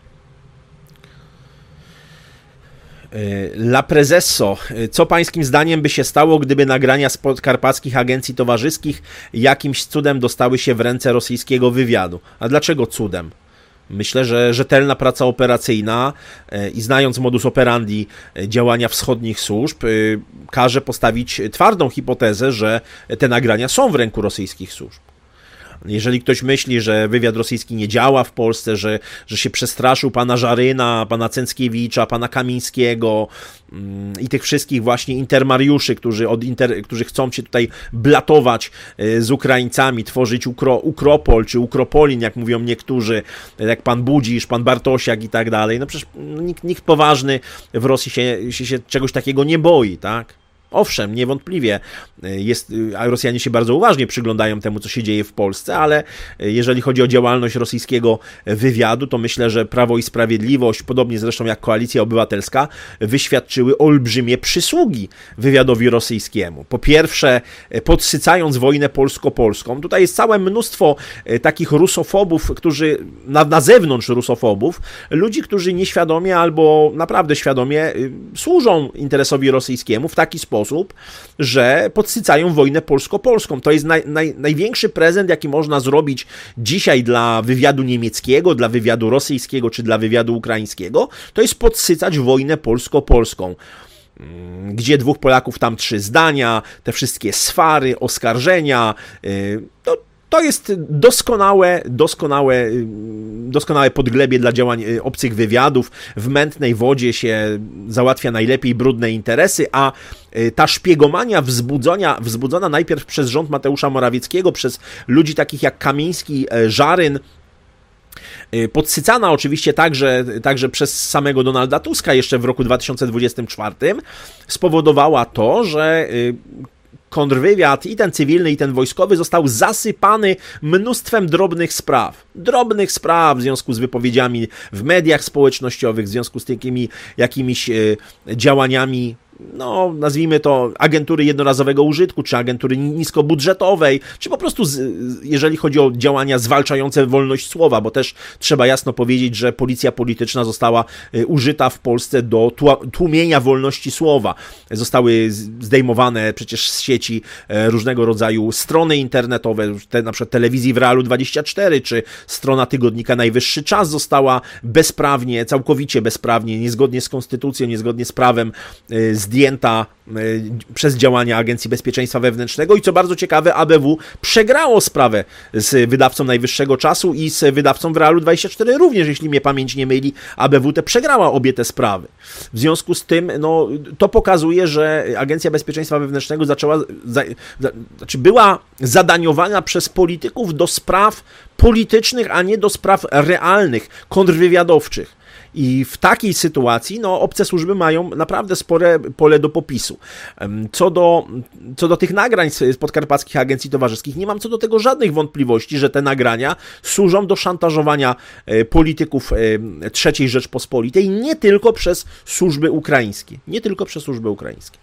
La Prezesso, co pańskim zdaniem by się stało, gdyby nagrania z podkarpackich agencji towarzyskich jakimś cudem dostały się w ręce rosyjskiego wywiadu? A dlaczego cudem? Myślę, że rzetelna praca operacyjna i znając modus operandi działania wschodnich służb, każe postawić twardą hipotezę, że te nagrania są w ręku rosyjskich służb. Jeżeli ktoś myśli, że wywiad rosyjski nie działa w Polsce, że się przestraszył pana Żaryna, pana Cęckiewicza, pana Kamińskiego i tych wszystkich właśnie intermariuszy, którzy chcą się tutaj blatować z Ukraińcami, tworzyć Ukropol czy Ukropolin, jak mówią niektórzy, jak pan Budzisz, pan Bartosiak i tak dalej, no przecież nikt poważny w Rosji się czegoś takiego nie boi, tak? Owszem, niewątpliwie a Rosjanie się bardzo uważnie przyglądają temu, co się dzieje w Polsce, ale jeżeli chodzi o działalność rosyjskiego wywiadu, to myślę, że Prawo i Sprawiedliwość, podobnie zresztą jak Koalicja Obywatelska, wyświadczyły olbrzymie przysługi wywiadowi rosyjskiemu. Po pierwsze, podsycając wojnę polsko-polską. Tutaj jest całe mnóstwo takich rusofobów, którzy na zewnątrz rusofobów, ludzi, którzy nieświadomie albo naprawdę świadomie służą interesowi rosyjskiemu w taki sposób, że podsycają wojnę polsko-polską. To jest największy prezent, jaki można zrobić dzisiaj dla wywiadu niemieckiego, dla wywiadu rosyjskiego czy dla wywiadu ukraińskiego. To jest podsycać wojnę polsko-polską. Gdzie dwóch Polaków, tam trzy zdania, te wszystkie swary, oskarżenia, to jest doskonałe podglebie dla działań obcych wywiadów. W mętnej wodzie się załatwia najlepiej brudne interesy, a ta szpiegomania wzbudzona najpierw przez rząd Mateusza Morawieckiego, przez ludzi takich jak Kamiński, Żaryn, podsycana oczywiście także przez samego Donalda Tuska jeszcze w roku 2024, spowodowała to, że kontrwywiad, i ten cywilny, i ten wojskowy, został zasypany mnóstwem drobnych spraw w związku z wypowiedziami w mediach społecznościowych, w związku z takimi jakimiś działaniami, no nazwijmy to agentury jednorazowego użytku, czy agentury niskobudżetowej, czy po prostu jeżeli chodzi o działania zwalczające wolność słowa, bo też trzeba jasno powiedzieć, że policja polityczna została użyta w Polsce do tłumienia wolności słowa. Zostały zdejmowane przecież z sieci różnego rodzaju strony internetowe, na przykład telewizji w Realu 24, czy strona tygodnika Najwyższy Czas została całkowicie bezprawnie, niezgodnie z konstytucją, niezgodnie z prawem zdjęta przez działania Agencji Bezpieczeństwa Wewnętrznego i co bardzo ciekawe, ABW przegrało sprawę z wydawcą Najwyższego Czasu i z wydawcą w Realu 24 również, jeśli mnie pamięć nie myli, ABW przegrała obie te sprawy. W związku z tym, no, to pokazuje, że Agencja Bezpieczeństwa Wewnętrznego była zadaniowana przez polityków do spraw politycznych, a nie do spraw realnych, kontrwywiadowczych. I w takiej sytuacji obce służby mają naprawdę spore pole do popisu. Co do tych nagrań z podkarpackich agencji towarzyskich, nie mam co do tego żadnych wątpliwości, że te nagrania służą do szantażowania polityków III Rzeczpospolitej nie tylko przez służby ukraińskie. Nie tylko przez służby ukraińskie.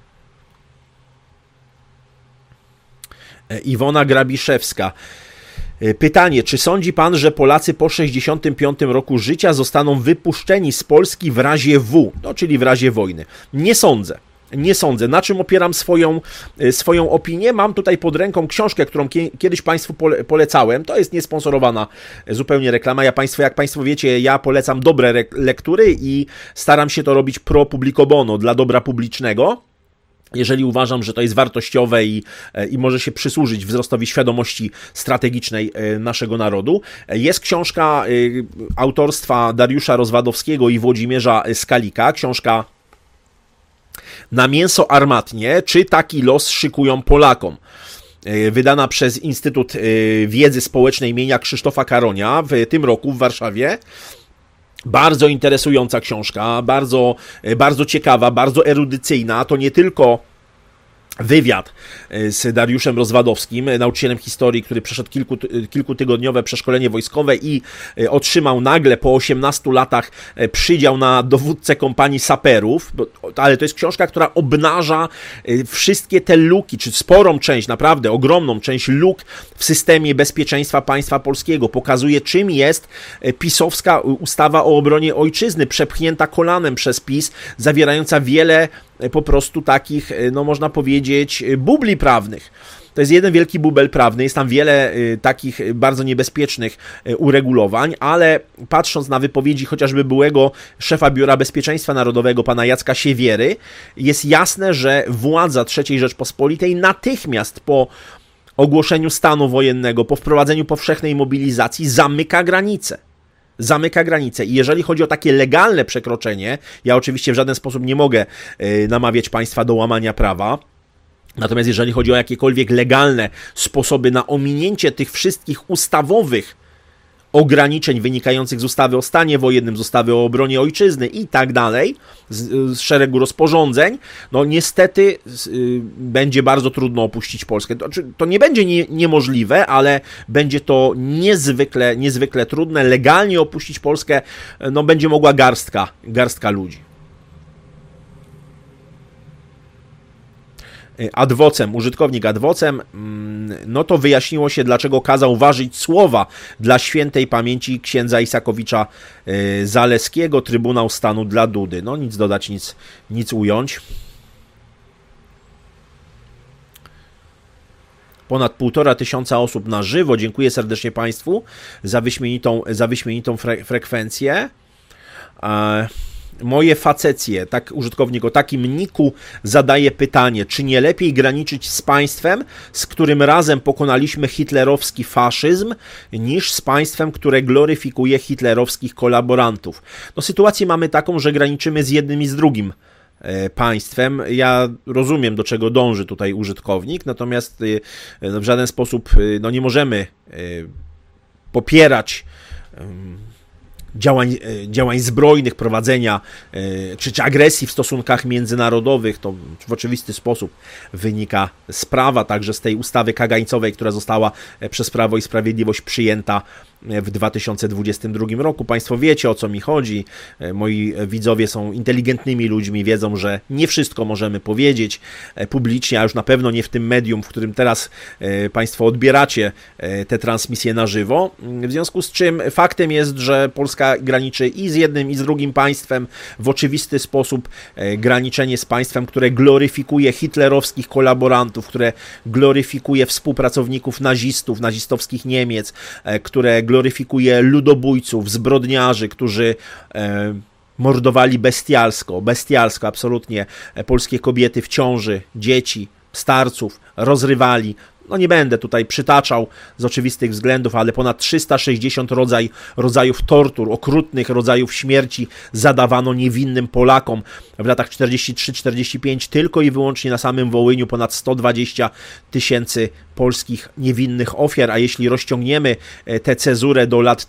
Iwona Grabiszewska. Pytanie, czy sądzi pan, że Polacy po 65 roku życia zostaną wypuszczeni z Polski w razie W, czyli w razie wojny? Nie sądzę. Nie sądzę. Na czym opieram swoją opinię? Mam tutaj pod ręką książkę, którą kiedyś Państwu polecałem. To jest niesponsorowana zupełnie reklama. Jak Państwo wiecie, ja polecam dobre lektury i staram się to robić pro publico bono, dla dobra publicznego. Jeżeli uważam, że to jest wartościowe i może się przysłużyć wzrostowi świadomości strategicznej naszego narodu. Jest książka autorstwa Dariusza Rozwadowskiego i Włodzimierza Skalika, książka Na mięso armatnie, czy taki los szykują Polakom? Wydana przez Instytut Wiedzy Społecznej imienia Krzysztofa Karonia w tym roku w Warszawie. Bardzo interesująca książka, bardzo ciekawa, bardzo erudycyjna. To nie tylko wywiad z Dariuszem Rozwadowskim, nauczycielem historii, który przeszedł kilkutygodniowe przeszkolenie wojskowe i otrzymał nagle po 18 latach przydział na dowódcę kompanii saperów, ale to jest książka, która obnaża wszystkie te luki, czy sporą część, naprawdę ogromną część luk w systemie bezpieczeństwa państwa polskiego. Pokazuje, czym jest pisowska ustawa o obronie ojczyzny, przepchnięta kolanem przez PiS, zawierająca wiele po prostu takich, można powiedzieć, bubli prawnych. To jest jeden wielki bubel prawny, jest tam wiele takich bardzo niebezpiecznych uregulowań, ale patrząc na wypowiedzi chociażby byłego szefa Biura Bezpieczeństwa Narodowego, pana Jacka Siewiery, jest jasne, że władza III Rzeczpospolitej natychmiast po ogłoszeniu stanu wojennego, po wprowadzeniu powszechnej mobilizacji zamyka granice. I jeżeli chodzi o takie legalne przekroczenie, ja oczywiście w żaden sposób nie mogę namawiać państwa do łamania prawa, natomiast jeżeli chodzi o jakiekolwiek legalne sposoby na ominięcie tych wszystkich ustawowych ograniczeń wynikających z ustawy o stanie wojennym, z ustawy o obronie ojczyzny i tak dalej, z szeregu rozporządzeń, niestety będzie bardzo trudno opuścić Polskę. To nie będzie niemożliwe, ale będzie to niezwykle trudne. Legalnie opuścić Polskę będzie mogła garstka ludzi. Użytkownik adwocem, to wyjaśniło się, dlaczego kazał ważyć słowa dla świętej pamięci księdza Isakowicza Zaleskiego, Trybunał Stanu dla Dudy. Nic dodać, nic ująć. Ponad 1500 osób na żywo. Dziękuję serdecznie Państwu za wyśmienitą frekwencję. Moje facecje, tak użytkownik o takim niku zadaje pytanie, czy nie lepiej graniczyć z państwem, z którym razem pokonaliśmy hitlerowski faszyzm, niż z państwem, które gloryfikuje hitlerowskich kolaborantów. Sytuację mamy taką, że graniczymy z jednym i z drugim państwem. Ja rozumiem, do czego dąży tutaj użytkownik, natomiast w żaden sposób nie możemy popierać działań zbrojnych, prowadzenia czy agresji w stosunkach międzynarodowych. To w oczywisty sposób wynika z prawa, także z tej ustawy kagańcowej, która została przez Prawo i Sprawiedliwość przyjęta w 2022 roku. Państwo wiecie, o co mi chodzi. Moi widzowie są inteligentnymi ludźmi, wiedzą, że nie wszystko możemy powiedzieć publicznie, a już na pewno nie w tym medium, w którym teraz Państwo odbieracie te transmisje na żywo. W związku z czym faktem jest, że Polska graniczy i z jednym, i z drugim państwem. W oczywisty sposób graniczenie z państwem, które gloryfikuje hitlerowskich kolaborantów, które gloryfikuje współpracowników nazistowskich Niemiec, które gloryfikuje ludobójców, zbrodniarzy, którzy mordowali bestialsko absolutnie polskie kobiety w ciąży, dzieci, starców, rozrywali. Nie będę tutaj przytaczał z oczywistych względów, ale ponad 360 rodzajów tortur, okrutnych rodzajów śmierci zadawano niewinnym Polakom w latach 43-45 tylko i wyłącznie na samym Wołyniu ponad 120 tysięcy polskich niewinnych ofiar, a jeśli rozciągniemy tę cezurę do lat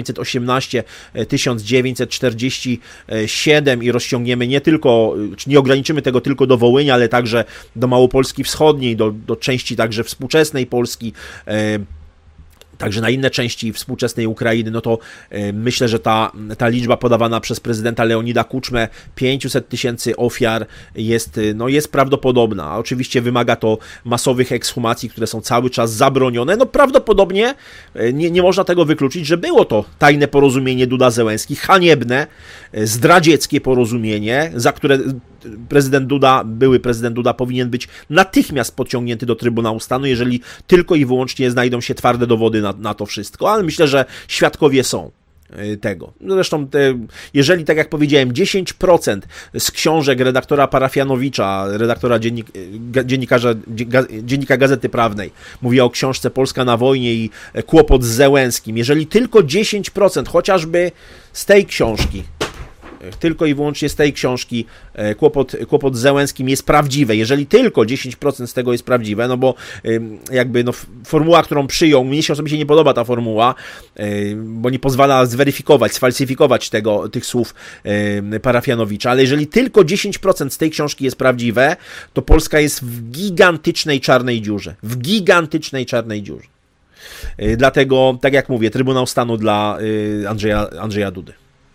1918-1947 i rozciągniemy nie tylko, czy nie ograniczymy tego tylko do Wołynia, ale także do Małopolski Wschodniej, do części także współczesnej Polski, także na inne części współczesnej Ukrainy, no to myślę, że ta liczba podawana przez prezydenta Leonida Kuczmę, 500 tysięcy ofiar, jest prawdopodobna. Oczywiście wymaga to masowych ekshumacji, które są cały czas zabronione. No prawdopodobnie nie można tego wykluczyć, że było to tajne porozumienie Duda-Zełenski, haniebne, zdradzieckie porozumienie, za które były prezydent Duda powinien być natychmiast pociągnięty do Trybunału Stanu, jeżeli tylko i wyłącznie znajdą się twarde dowody na to wszystko, ale myślę, że świadkowie są tego. Zresztą, jeżeli, tak jak powiedziałem, 10% z książek redaktora Parafianowicza, redaktora Dziennika Gazety Prawnej, mówię o książce Polska na wojnie i Kłopot z Zełenskim, jeżeli tylko 10% chociażby z tej książki, tylko i wyłącznie z tej książki Kłopot z Zełenskim jest prawdziwe, jeżeli tylko 10% z tego jest prawdziwe, no bo jakby formuła, którą przyjął, mnie się osobiście nie podoba ta formuła, bo nie pozwala zweryfikować, sfalsyfikować tych słów Parafianowicza, ale jeżeli tylko 10% z tej książki jest prawdziwe, to Polska jest w gigantycznej czarnej dziurze. W gigantycznej czarnej dziurze. Dlatego, tak jak mówię, Trybunał Stanu dla Andrzeja Dudy.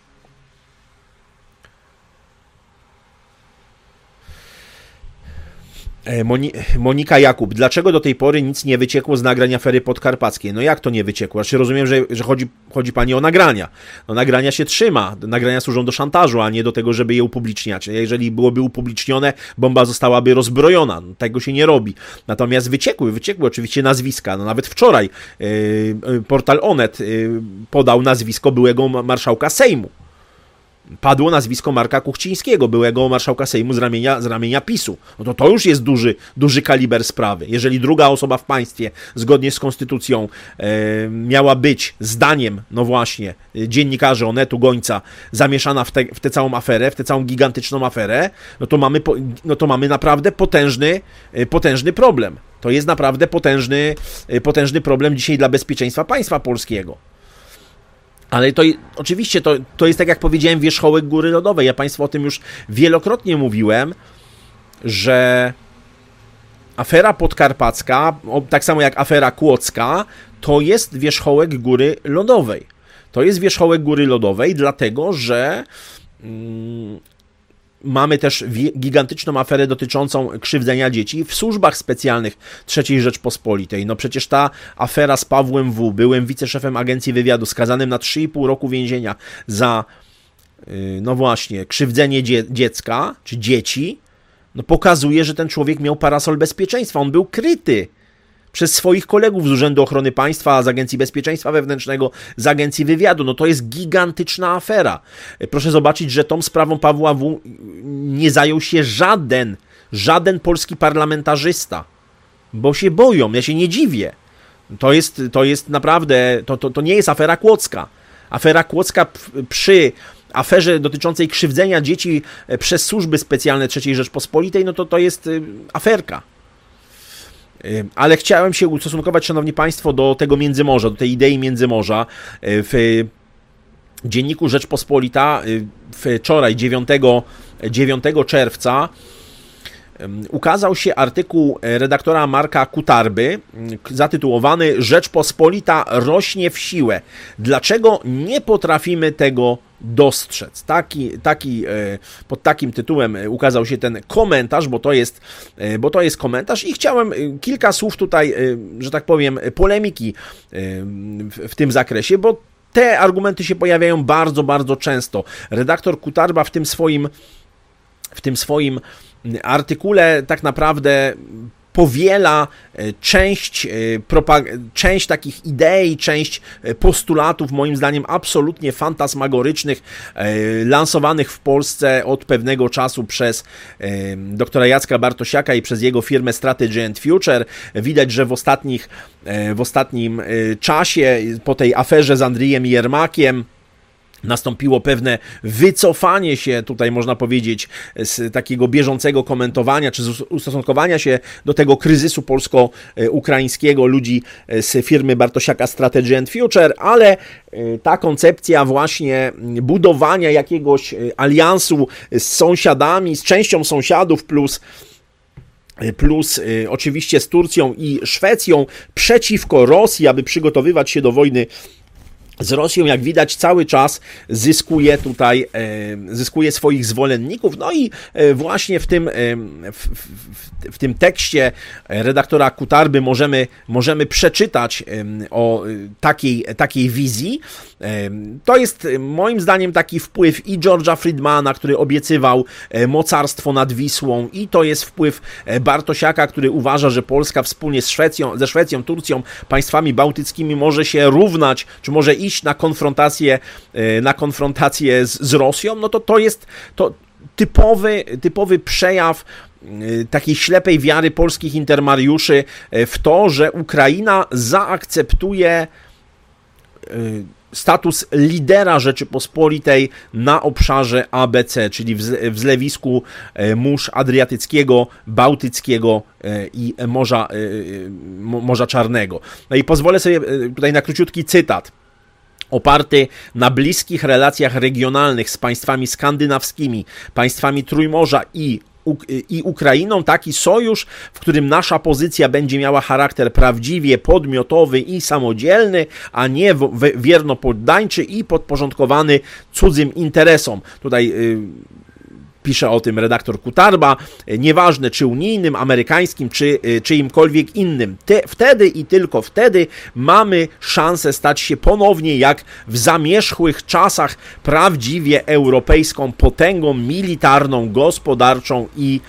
Monika Jakub. Dlaczego do tej pory nic nie wyciekło z nagrań afery podkarpackiej? No jak to nie wyciekło? Znaczy rozumiem, że chodzi pani o nagrania. No nagrania się trzyma. Nagrania służą do szantażu, a nie do tego, żeby je upubliczniać. Jeżeli byłoby upublicznione, bomba zostałaby rozbrojona. No, tego się nie robi. Natomiast wyciekły oczywiście nazwiska. No nawet wczoraj portal Onet podał nazwisko byłego marszałka Sejmu. Padło nazwisko Marka Kuchcińskiego, byłego marszałka Sejmu z ramienia PiS-u. No to już jest duży kaliber sprawy. Jeżeli druga osoba w państwie, zgodnie z konstytucją, miała być, zdaniem, no właśnie, dziennikarzy Onetu, Gońca, zamieszana w tę całą aferę, w tę całą gigantyczną aferę, no to mamy naprawdę potężny problem. To jest naprawdę potężny problem dzisiaj dla bezpieczeństwa państwa polskiego. Ale oczywiście to jest, tak jak powiedziałem, wierzchołek góry lodowej. Ja Państwu o tym już wielokrotnie mówiłem, że afera podkarpacka, tak samo jak afera kłodzka, to jest wierzchołek góry lodowej. To jest wierzchołek góry lodowej, dlatego że mamy też gigantyczną aferę dotyczącą krzywdzenia dzieci w służbach specjalnych III Rzeczpospolitej. No przecież ta afera z Pawłem W., byłym wiceszefem Agencji Wywiadu, skazanym na 3,5 roku więzienia za, no właśnie, krzywdzenie dziecka, czy dzieci, no pokazuje, że ten człowiek miał parasol bezpieczeństwa. On był kryty przez swoich kolegów z Urzędu Ochrony Państwa, z Agencji Bezpieczeństwa Wewnętrznego, z Agencji Wywiadu. No to jest gigantyczna afera. Proszę zobaczyć, że tą sprawą Pawła W. nie zajął się żaden polski parlamentarzysta, bo się boją, ja się nie dziwię. To jest naprawdę, to nie jest afera kłodzka. Afera kłodzka przy aferze dotyczącej krzywdzenia dzieci przez służby specjalne III Rzeczpospolitej, no to jest aferka. Ale chciałem się ustosunkować, szanowni państwo, do tego Międzymorza, do tej idei Międzymorza. W dzienniku Rzeczpospolita wczoraj, 9 czerwca, ukazał się artykuł redaktora Marka Kutarby zatytułowany "Rzeczpospolita rośnie w siłę. Dlaczego nie potrafimy tego dostrzec?" Pod takim tytułem ukazał się ten komentarz, bo to jest komentarz i chciałem kilka słów tutaj, że tak powiem, polemiki w tym zakresie, bo te argumenty się pojawiają bardzo, bardzo często. Redaktor Kutarba w tym swoim artykule tak naprawdę powiela część takich idei, część postulatów, moim zdaniem absolutnie fantasmagorycznych, lansowanych w Polsce od pewnego czasu przez doktora Jacka Bartosiaka i przez jego firmę Strategy and Future. Widać, że w ostatnim czasie, po tej aferze z Andrijem Jermakiem, nastąpiło pewne wycofanie się, tutaj można powiedzieć, z takiego bieżącego komentowania, czy z ustosunkowania się do tego kryzysu polsko-ukraińskiego ludzi z firmy Bartosiaka Strategy and Future, ale ta koncepcja właśnie budowania jakiegoś aliansu z sąsiadami, z częścią sąsiadów plus oczywiście z Turcją i Szwecją przeciwko Rosji, aby przygotowywać się do wojny z Rosją, jak widać, cały czas zyskuje swoich zwolenników. No i właśnie w tym tekście redaktora Kutarby możemy przeczytać o takiej wizji. To jest moim zdaniem taki wpływ i George'a Friedmana, który obiecywał mocarstwo nad Wisłą, i to jest wpływ Bartosiaka, który uważa, że Polska wspólnie ze Szwecją, Turcją, państwami bałtyckimi może się równać, czy może iść na konfrontację z Rosją. No to jest typowy przejaw takiej ślepej wiary polskich intermariuszy w to, że Ukraina zaakceptuje status lidera Rzeczypospolitej na obszarze ABC, czyli w zlewisku mórz Adriatyckiego, Bałtyckiego i Morza Czarnego. No i pozwolę sobie tutaj na króciutki cytat. Oparty na bliskich relacjach regionalnych z państwami skandynawskimi, państwami Trójmorza i Ukrainą, taki sojusz, w którym nasza pozycja będzie miała charakter prawdziwie podmiotowy i samodzielny, a nie wiernopoddańczy i podporządkowany cudzym interesom. Tutaj pisze o tym redaktor Kutarba, nieważne czy unijnym, amerykańskim, czy czyimkolwiek innym. Wtedy i tylko wtedy mamy szansę stać się ponownie, jak w zamierzchłych czasach, prawdziwie europejską potęgą militarną, gospodarczą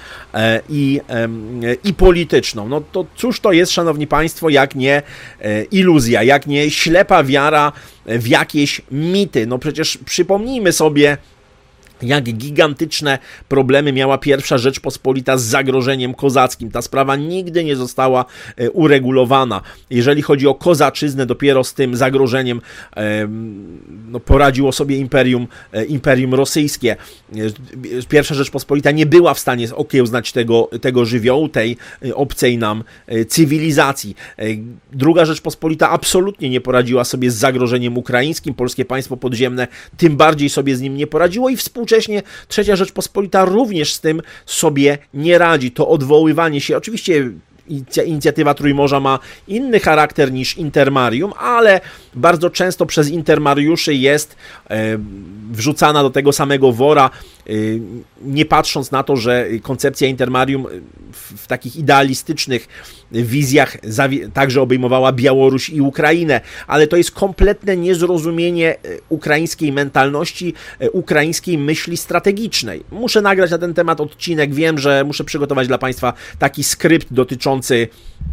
i polityczną. No to cóż to jest, szanowni państwo, jak nie iluzja, jak nie ślepa wiara w jakieś mity. No przecież przypomnijmy sobie, jak gigantyczne problemy miała pierwsza Rzeczpospolita z zagrożeniem kozackim. Ta sprawa nigdy nie została uregulowana. Jeżeli chodzi o kozaczyznę, dopiero z tym zagrożeniem poradziło sobie Imperium Rosyjskie. Pierwsza Rzeczpospolita nie była w stanie okiełznać tego żywiołu, tej obcej nam cywilizacji. Druga Rzeczpospolita absolutnie nie poradziła sobie z zagrożeniem ukraińskim. Polskie państwo podziemne tym bardziej sobie z nim nie poradziło i współcześnie Trzecia Rzeczpospolita również z tym sobie nie radzi. To odwoływanie się, oczywiście inicjatywa Trójmorza ma inny charakter niż Intermarium, ale bardzo często przez intermariuszy jest wrzucana do tego samego wora, nie patrząc na to, że koncepcja Intermarium w takich idealistycznych wizjach także obejmowała Białoruś i Ukrainę, ale to jest kompletne niezrozumienie ukraińskiej mentalności, ukraińskiej myśli strategicznej. Muszę nagrać na ten temat odcinek, wiem, że muszę przygotować dla Państwa taki skrypt dotyczący,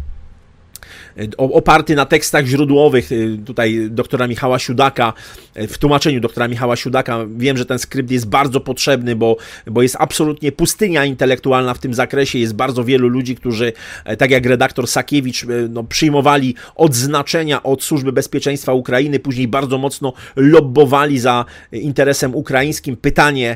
oparty na tekstach źródłowych tutaj doktora Michała Siudaka, w tłumaczeniu doktora Michała Siudaka. Wiem, że ten skrypt jest bardzo potrzebny, bo jest absolutnie pustynia intelektualna w tym zakresie. Jest bardzo wielu ludzi, którzy, tak jak redaktor Sakiewicz, przyjmowali odznaczenia od Służby Bezpieczeństwa Ukrainy, później bardzo mocno lobbowali za interesem ukraińskim. Pytanie,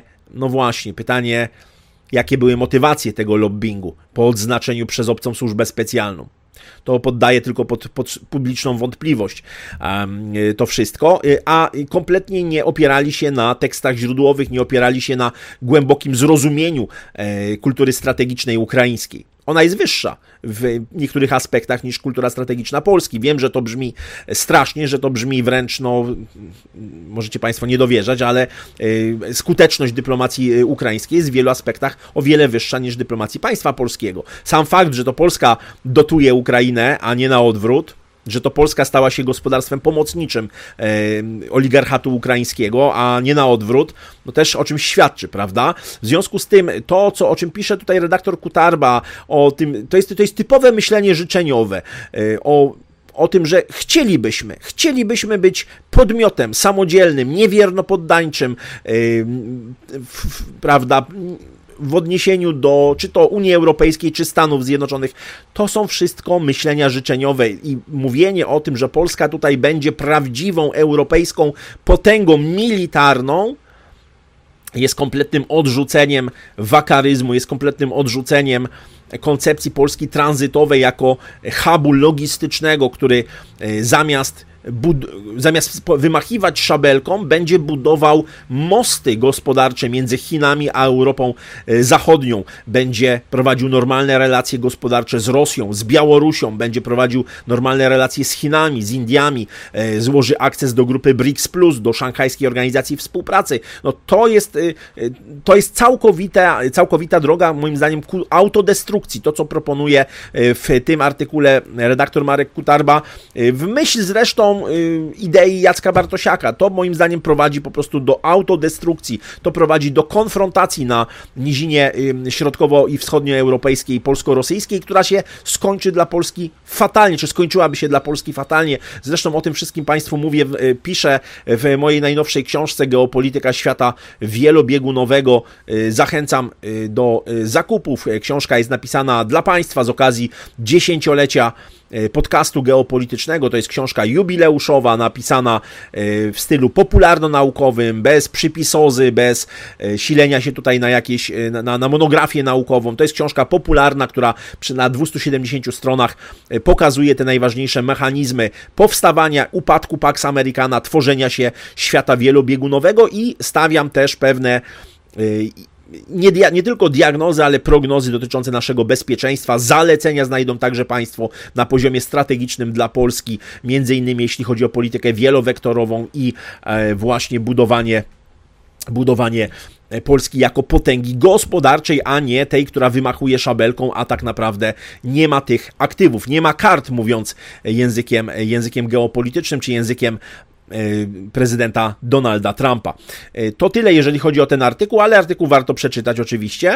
jakie były motywacje tego lobbingu po odznaczeniu przez obcą służbę specjalną? To poddaje tylko pod publiczną wątpliwość to wszystko, a kompletnie nie opierali się na tekstach źródłowych, nie opierali się na głębokim zrozumieniu kultury strategicznej ukraińskiej. Ona jest wyższa w niektórych aspektach niż kultura strategiczna Polski. Wiem, że to brzmi strasznie, że to brzmi wręcz, możecie Państwo nie dowierzać, ale skuteczność dyplomacji ukraińskiej jest w wielu aspektach o wiele wyższa niż dyplomacji państwa polskiego. Sam fakt, że to Polska dotuje Ukrainę, a nie na odwrót, że to Polska stała się gospodarstwem pomocniczym oligarchatu ukraińskiego, a nie na odwrót, też o czymś świadczy, prawda? W związku z tym o czym pisze tutaj redaktor Kutarba, to jest typowe myślenie życzeniowe, o tym, że chcielibyśmy być podmiotem samodzielnym, niewiernopoddańczym, prawda, w odniesieniu do czy to Unii Europejskiej, czy Stanów Zjednoczonych. To są wszystko myślenia życzeniowe i mówienie o tym, że Polska tutaj będzie prawdziwą europejską potęgą militarną, jest kompletnym odrzuceniem wakaryzmu, jest kompletnym odrzuceniem koncepcji Polski tranzytowej jako hubu logistycznego, który zamiast wymachiwać szabelką, będzie budował mosty gospodarcze między Chinami a Europą Zachodnią. Będzie prowadził normalne relacje gospodarcze z Rosją, z Białorusią, będzie prowadził normalne relacje z Chinami, z Indiami, złoży akces do grupy BRICS+, do Szanghajskiej Organizacji Współpracy. No to jest całkowita droga, moim zdaniem, ku autodestrukcji. To, co proponuje w tym artykule redaktor Marek Kutarba, w myśl zresztą idei Jacka Bartosiaka. To moim zdaniem prowadzi po prostu do autodestrukcji. To prowadzi do konfrontacji na nizinie środkowo- i wschodnioeuropejskiej, polsko-rosyjskiej, która się skończy dla Polski fatalnie, czy skończyłaby się dla Polski fatalnie. Zresztą o tym wszystkim Państwu mówię, piszę w mojej najnowszej książce Geopolityka świata wielobiegunowego. Zachęcam do zakupów. Książka jest napisana dla Państwa z okazji 10-lecia podcastu geopolitycznego. To jest książka jubileuszowa, napisana w stylu popularno-naukowym, bez przypisozy, bez silenia się tutaj na jakieś, na monografię naukową. To jest książka popularna, która na 270 stronach pokazuje te najważniejsze mechanizmy powstawania, upadku Pax Americana, tworzenia się świata wielobiegunowego i stawiam też pewne nie tylko diagnozy, ale prognozy dotyczące naszego bezpieczeństwa. Zalecenia znajdą także Państwo na poziomie strategicznym dla Polski, między innymi jeśli chodzi o politykę wielowektorową i właśnie budowanie Polski jako potęgi gospodarczej, a nie tej, która wymachuje szabelką, a tak naprawdę nie ma tych aktywów, nie ma kart, mówiąc językiem geopolitycznym, czy językiem prezydenta Donalda Trumpa. To tyle, jeżeli chodzi o ten artykuł, ale artykuł warto przeczytać oczywiście.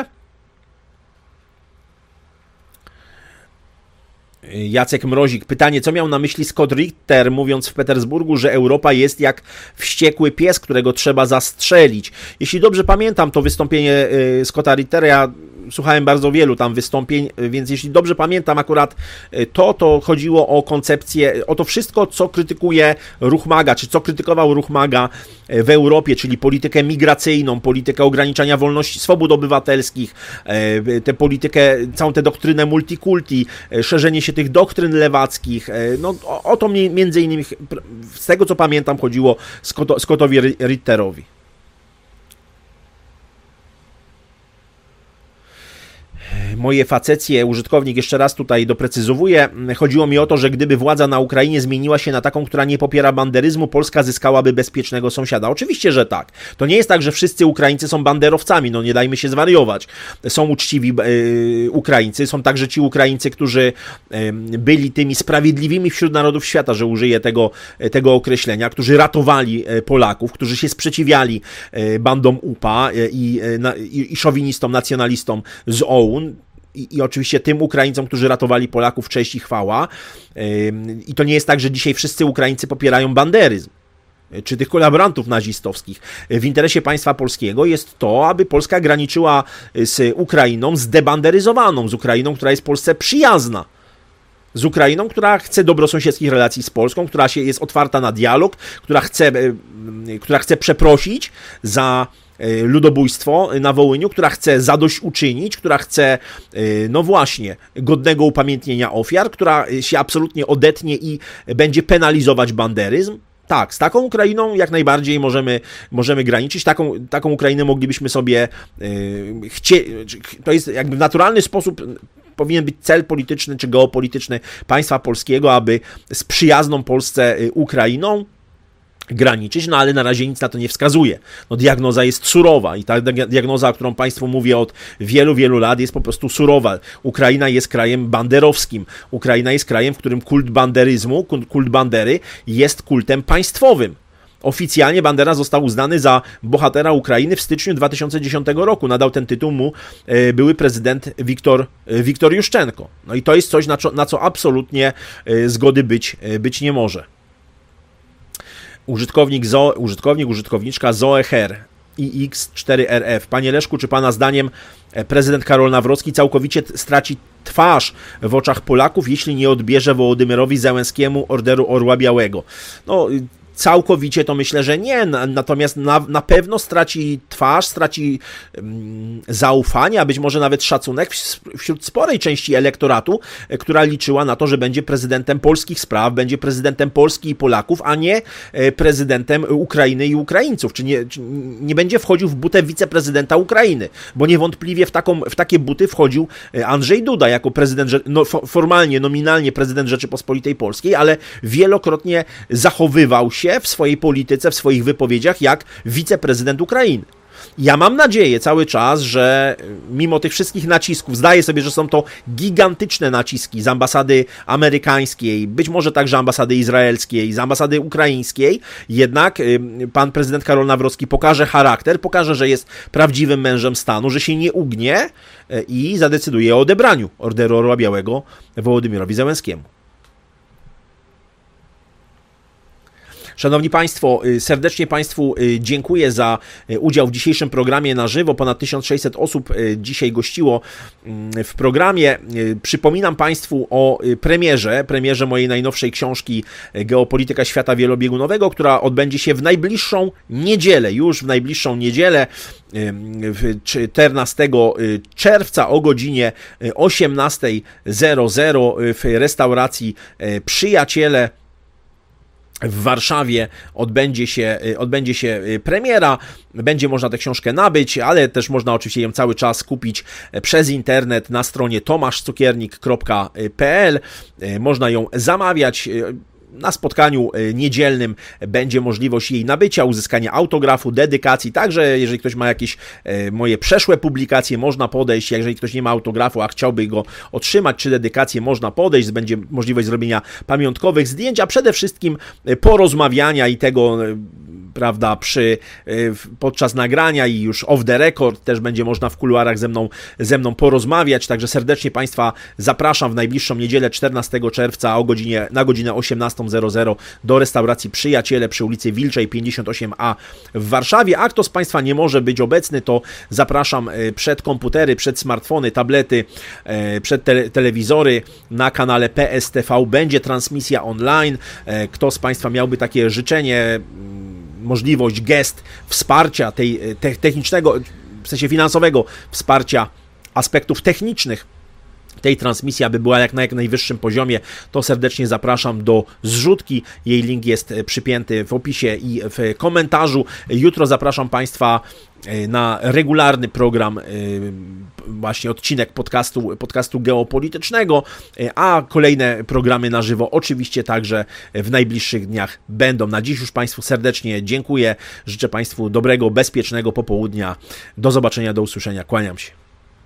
Jacek Mrozik. Pytanie, co miał na myśli Scott Ritter, mówiąc w Petersburgu, że Europa jest jak wściekły pies, którego trzeba zastrzelić. Jeśli dobrze pamiętam to wystąpienie Scotta Rittera, ja słuchałem bardzo wielu tam wystąpień, więc jeśli dobrze pamiętam akurat to chodziło o koncepcję, o to wszystko, co krytykuje ruch MAGA, czy co krytykował ruch MAGA w Europie, czyli politykę migracyjną, politykę ograniczania wolności, swobód obywatelskich, tę politykę, całą tę doktrynę multikulti, szerzenie się tych doktryn lewackich. No, o to między innymi, z tego co pamiętam, chodziło Scottowi Ritterowi. Moje facecje, użytkownik jeszcze raz tutaj doprecyzowuje. Chodziło mi o to, że gdyby władza na Ukrainie zmieniła się na taką, która nie popiera banderyzmu, Polska zyskałaby bezpiecznego sąsiada. Oczywiście, że tak. To nie jest tak, że wszyscy Ukraińcy są banderowcami, no nie dajmy się zwariować. Są uczciwi Ukraińcy, są także ci Ukraińcy, którzy byli tymi sprawiedliwymi wśród narodów świata, że użyję tego określenia, którzy ratowali Polaków, którzy się sprzeciwiali bandom UPA i szowinistom, nacjonalistom z OUN. I oczywiście tym Ukraińcom, którzy ratowali Polaków, cześć i chwała. I to nie jest tak, że dzisiaj wszyscy Ukraińcy popierają banderyzm, czy tych kolaborantów nazistowskich. W interesie państwa polskiego jest to, aby Polska graniczyła z Ukrainą zdebanderyzowaną, z Ukrainą, która jest Polsce przyjazna. Z Ukrainą, która chce dobrosąsiedzkich relacji z Polską, która jest otwarta na dialog, która chce przeprosić za ludobójstwo na Wołyniu, która chce zadośćuczynić, która chce, no właśnie, godnego upamiętnienia ofiar, która się absolutnie odetnie i będzie penalizować banderyzm. Tak, z taką Ukrainą jak najbardziej możemy graniczyć. Taką Ukrainę moglibyśmy sobie chcieć. To jest jakby w naturalny sposób powinien być cel polityczny czy geopolityczny państwa polskiego, aby z przyjazną Polsce Ukrainą graniczyć, no ale na razie nic na to nie wskazuje. No diagnoza jest surowa i ta diagnoza, o którą Państwu mówię od wielu, wielu lat, jest po prostu surowa. Ukraina jest krajem banderowskim. Ukraina jest krajem, w którym kult banderyzmu, kult bandery jest kultem państwowym. Oficjalnie Bandera został uznany za bohatera Ukrainy w styczniu 2010 roku. Nadał ten tytuł mu były prezydent Wiktor Juszczenko. No i to jest coś, na co absolutnie zgody być nie może. Użytkowniczka Zoeher. IX4RF. Panie Leszku, czy Pana zdaniem prezydent Karol Nawrocki całkowicie straci twarz w oczach Polaków, jeśli nie odbierze Wołodymyrowi Zełenskiemu Orderu Orła Białego? No, całkowicie to myślę, że nie, natomiast na pewno straci twarz, straci zaufanie, a być może nawet szacunek wśród sporej części elektoratu, która liczyła na to, że będzie prezydentem polskich spraw, będzie prezydentem Polski i Polaków, a nie prezydentem Ukrainy i Ukraińców, czy nie będzie wchodził w butę wiceprezydenta Ukrainy, bo niewątpliwie w takie buty wchodził Andrzej Duda jako prezydent, formalnie, nominalnie prezydent Rzeczypospolitej Polskiej, ale wielokrotnie zachowywał się w swojej polityce, w swoich wypowiedziach jak wiceprezydent Ukrainy. Ja mam nadzieję cały czas, że mimo tych wszystkich nacisków, zdaję sobie, że są to gigantyczne naciski z ambasady amerykańskiej, być może także ambasady izraelskiej, z ambasady ukraińskiej, jednak pan prezydent Karol Nawrocki pokaże charakter, pokaże, że jest prawdziwym mężem stanu, że się nie ugnie i zadecyduje o odebraniu Orderu Orła Białego Wołodymyrowi Zełenskiemu. Szanowni Państwo, serdecznie Państwu dziękuję za udział w dzisiejszym programie na żywo. Ponad 1600 osób dzisiaj gościło w programie. Przypominam Państwu o premierze mojej najnowszej książki Geopolityka świata wielobiegunowego, która odbędzie się w najbliższą niedzielę, już w najbliższą niedzielę, 14 czerwca o godzinie 18:00 w restauracji Przyjaciele w Warszawie odbędzie się premiera, będzie można tę książkę nabyć, ale też można oczywiście ją cały czas kupić przez internet na stronie tomaszcukiernik.pl. Można ją zamawiać. Na spotkaniu niedzielnym będzie możliwość jej nabycia, uzyskania autografu, dedykacji. Także jeżeli ktoś ma jakieś moje przeszłe publikacje, można podejść. Jeżeli ktoś nie ma autografu, a chciałby go otrzymać, czy dedykację, można podejść. Będzie możliwość zrobienia pamiątkowych zdjęć, a przede wszystkim porozmawiania i tego, prawda, podczas nagrania i już off the record też będzie można w kuluarach ze mną porozmawiać. Także serdecznie Państwa zapraszam w najbliższą niedzielę 14 czerwca na godzinę 18:00 do restauracji Przyjaciele przy ulicy Wilczej 58A w Warszawie. A kto z Państwa nie może być obecny, to zapraszam przed komputery, przed smartfony, tablety, przed telewizory na kanale PSTV. Będzie transmisja online. Kto z Państwa miałby takie życzenie, możliwość, gest wsparcia tej technicznego, w sensie finansowego wsparcia aspektów technicznych tej transmisji, aby była na jak najwyższym poziomie, to serdecznie zapraszam do zrzutki. Jej link jest przypięty w opisie i w komentarzu. Jutro zapraszam Państwa na regularny program, właśnie odcinek podcastu geopolitycznego, a kolejne programy na żywo oczywiście także w najbliższych dniach będą. Na dziś już Państwu serdecznie dziękuję. Życzę Państwu dobrego, bezpiecznego popołudnia. Do zobaczenia, do usłyszenia. Kłaniam się.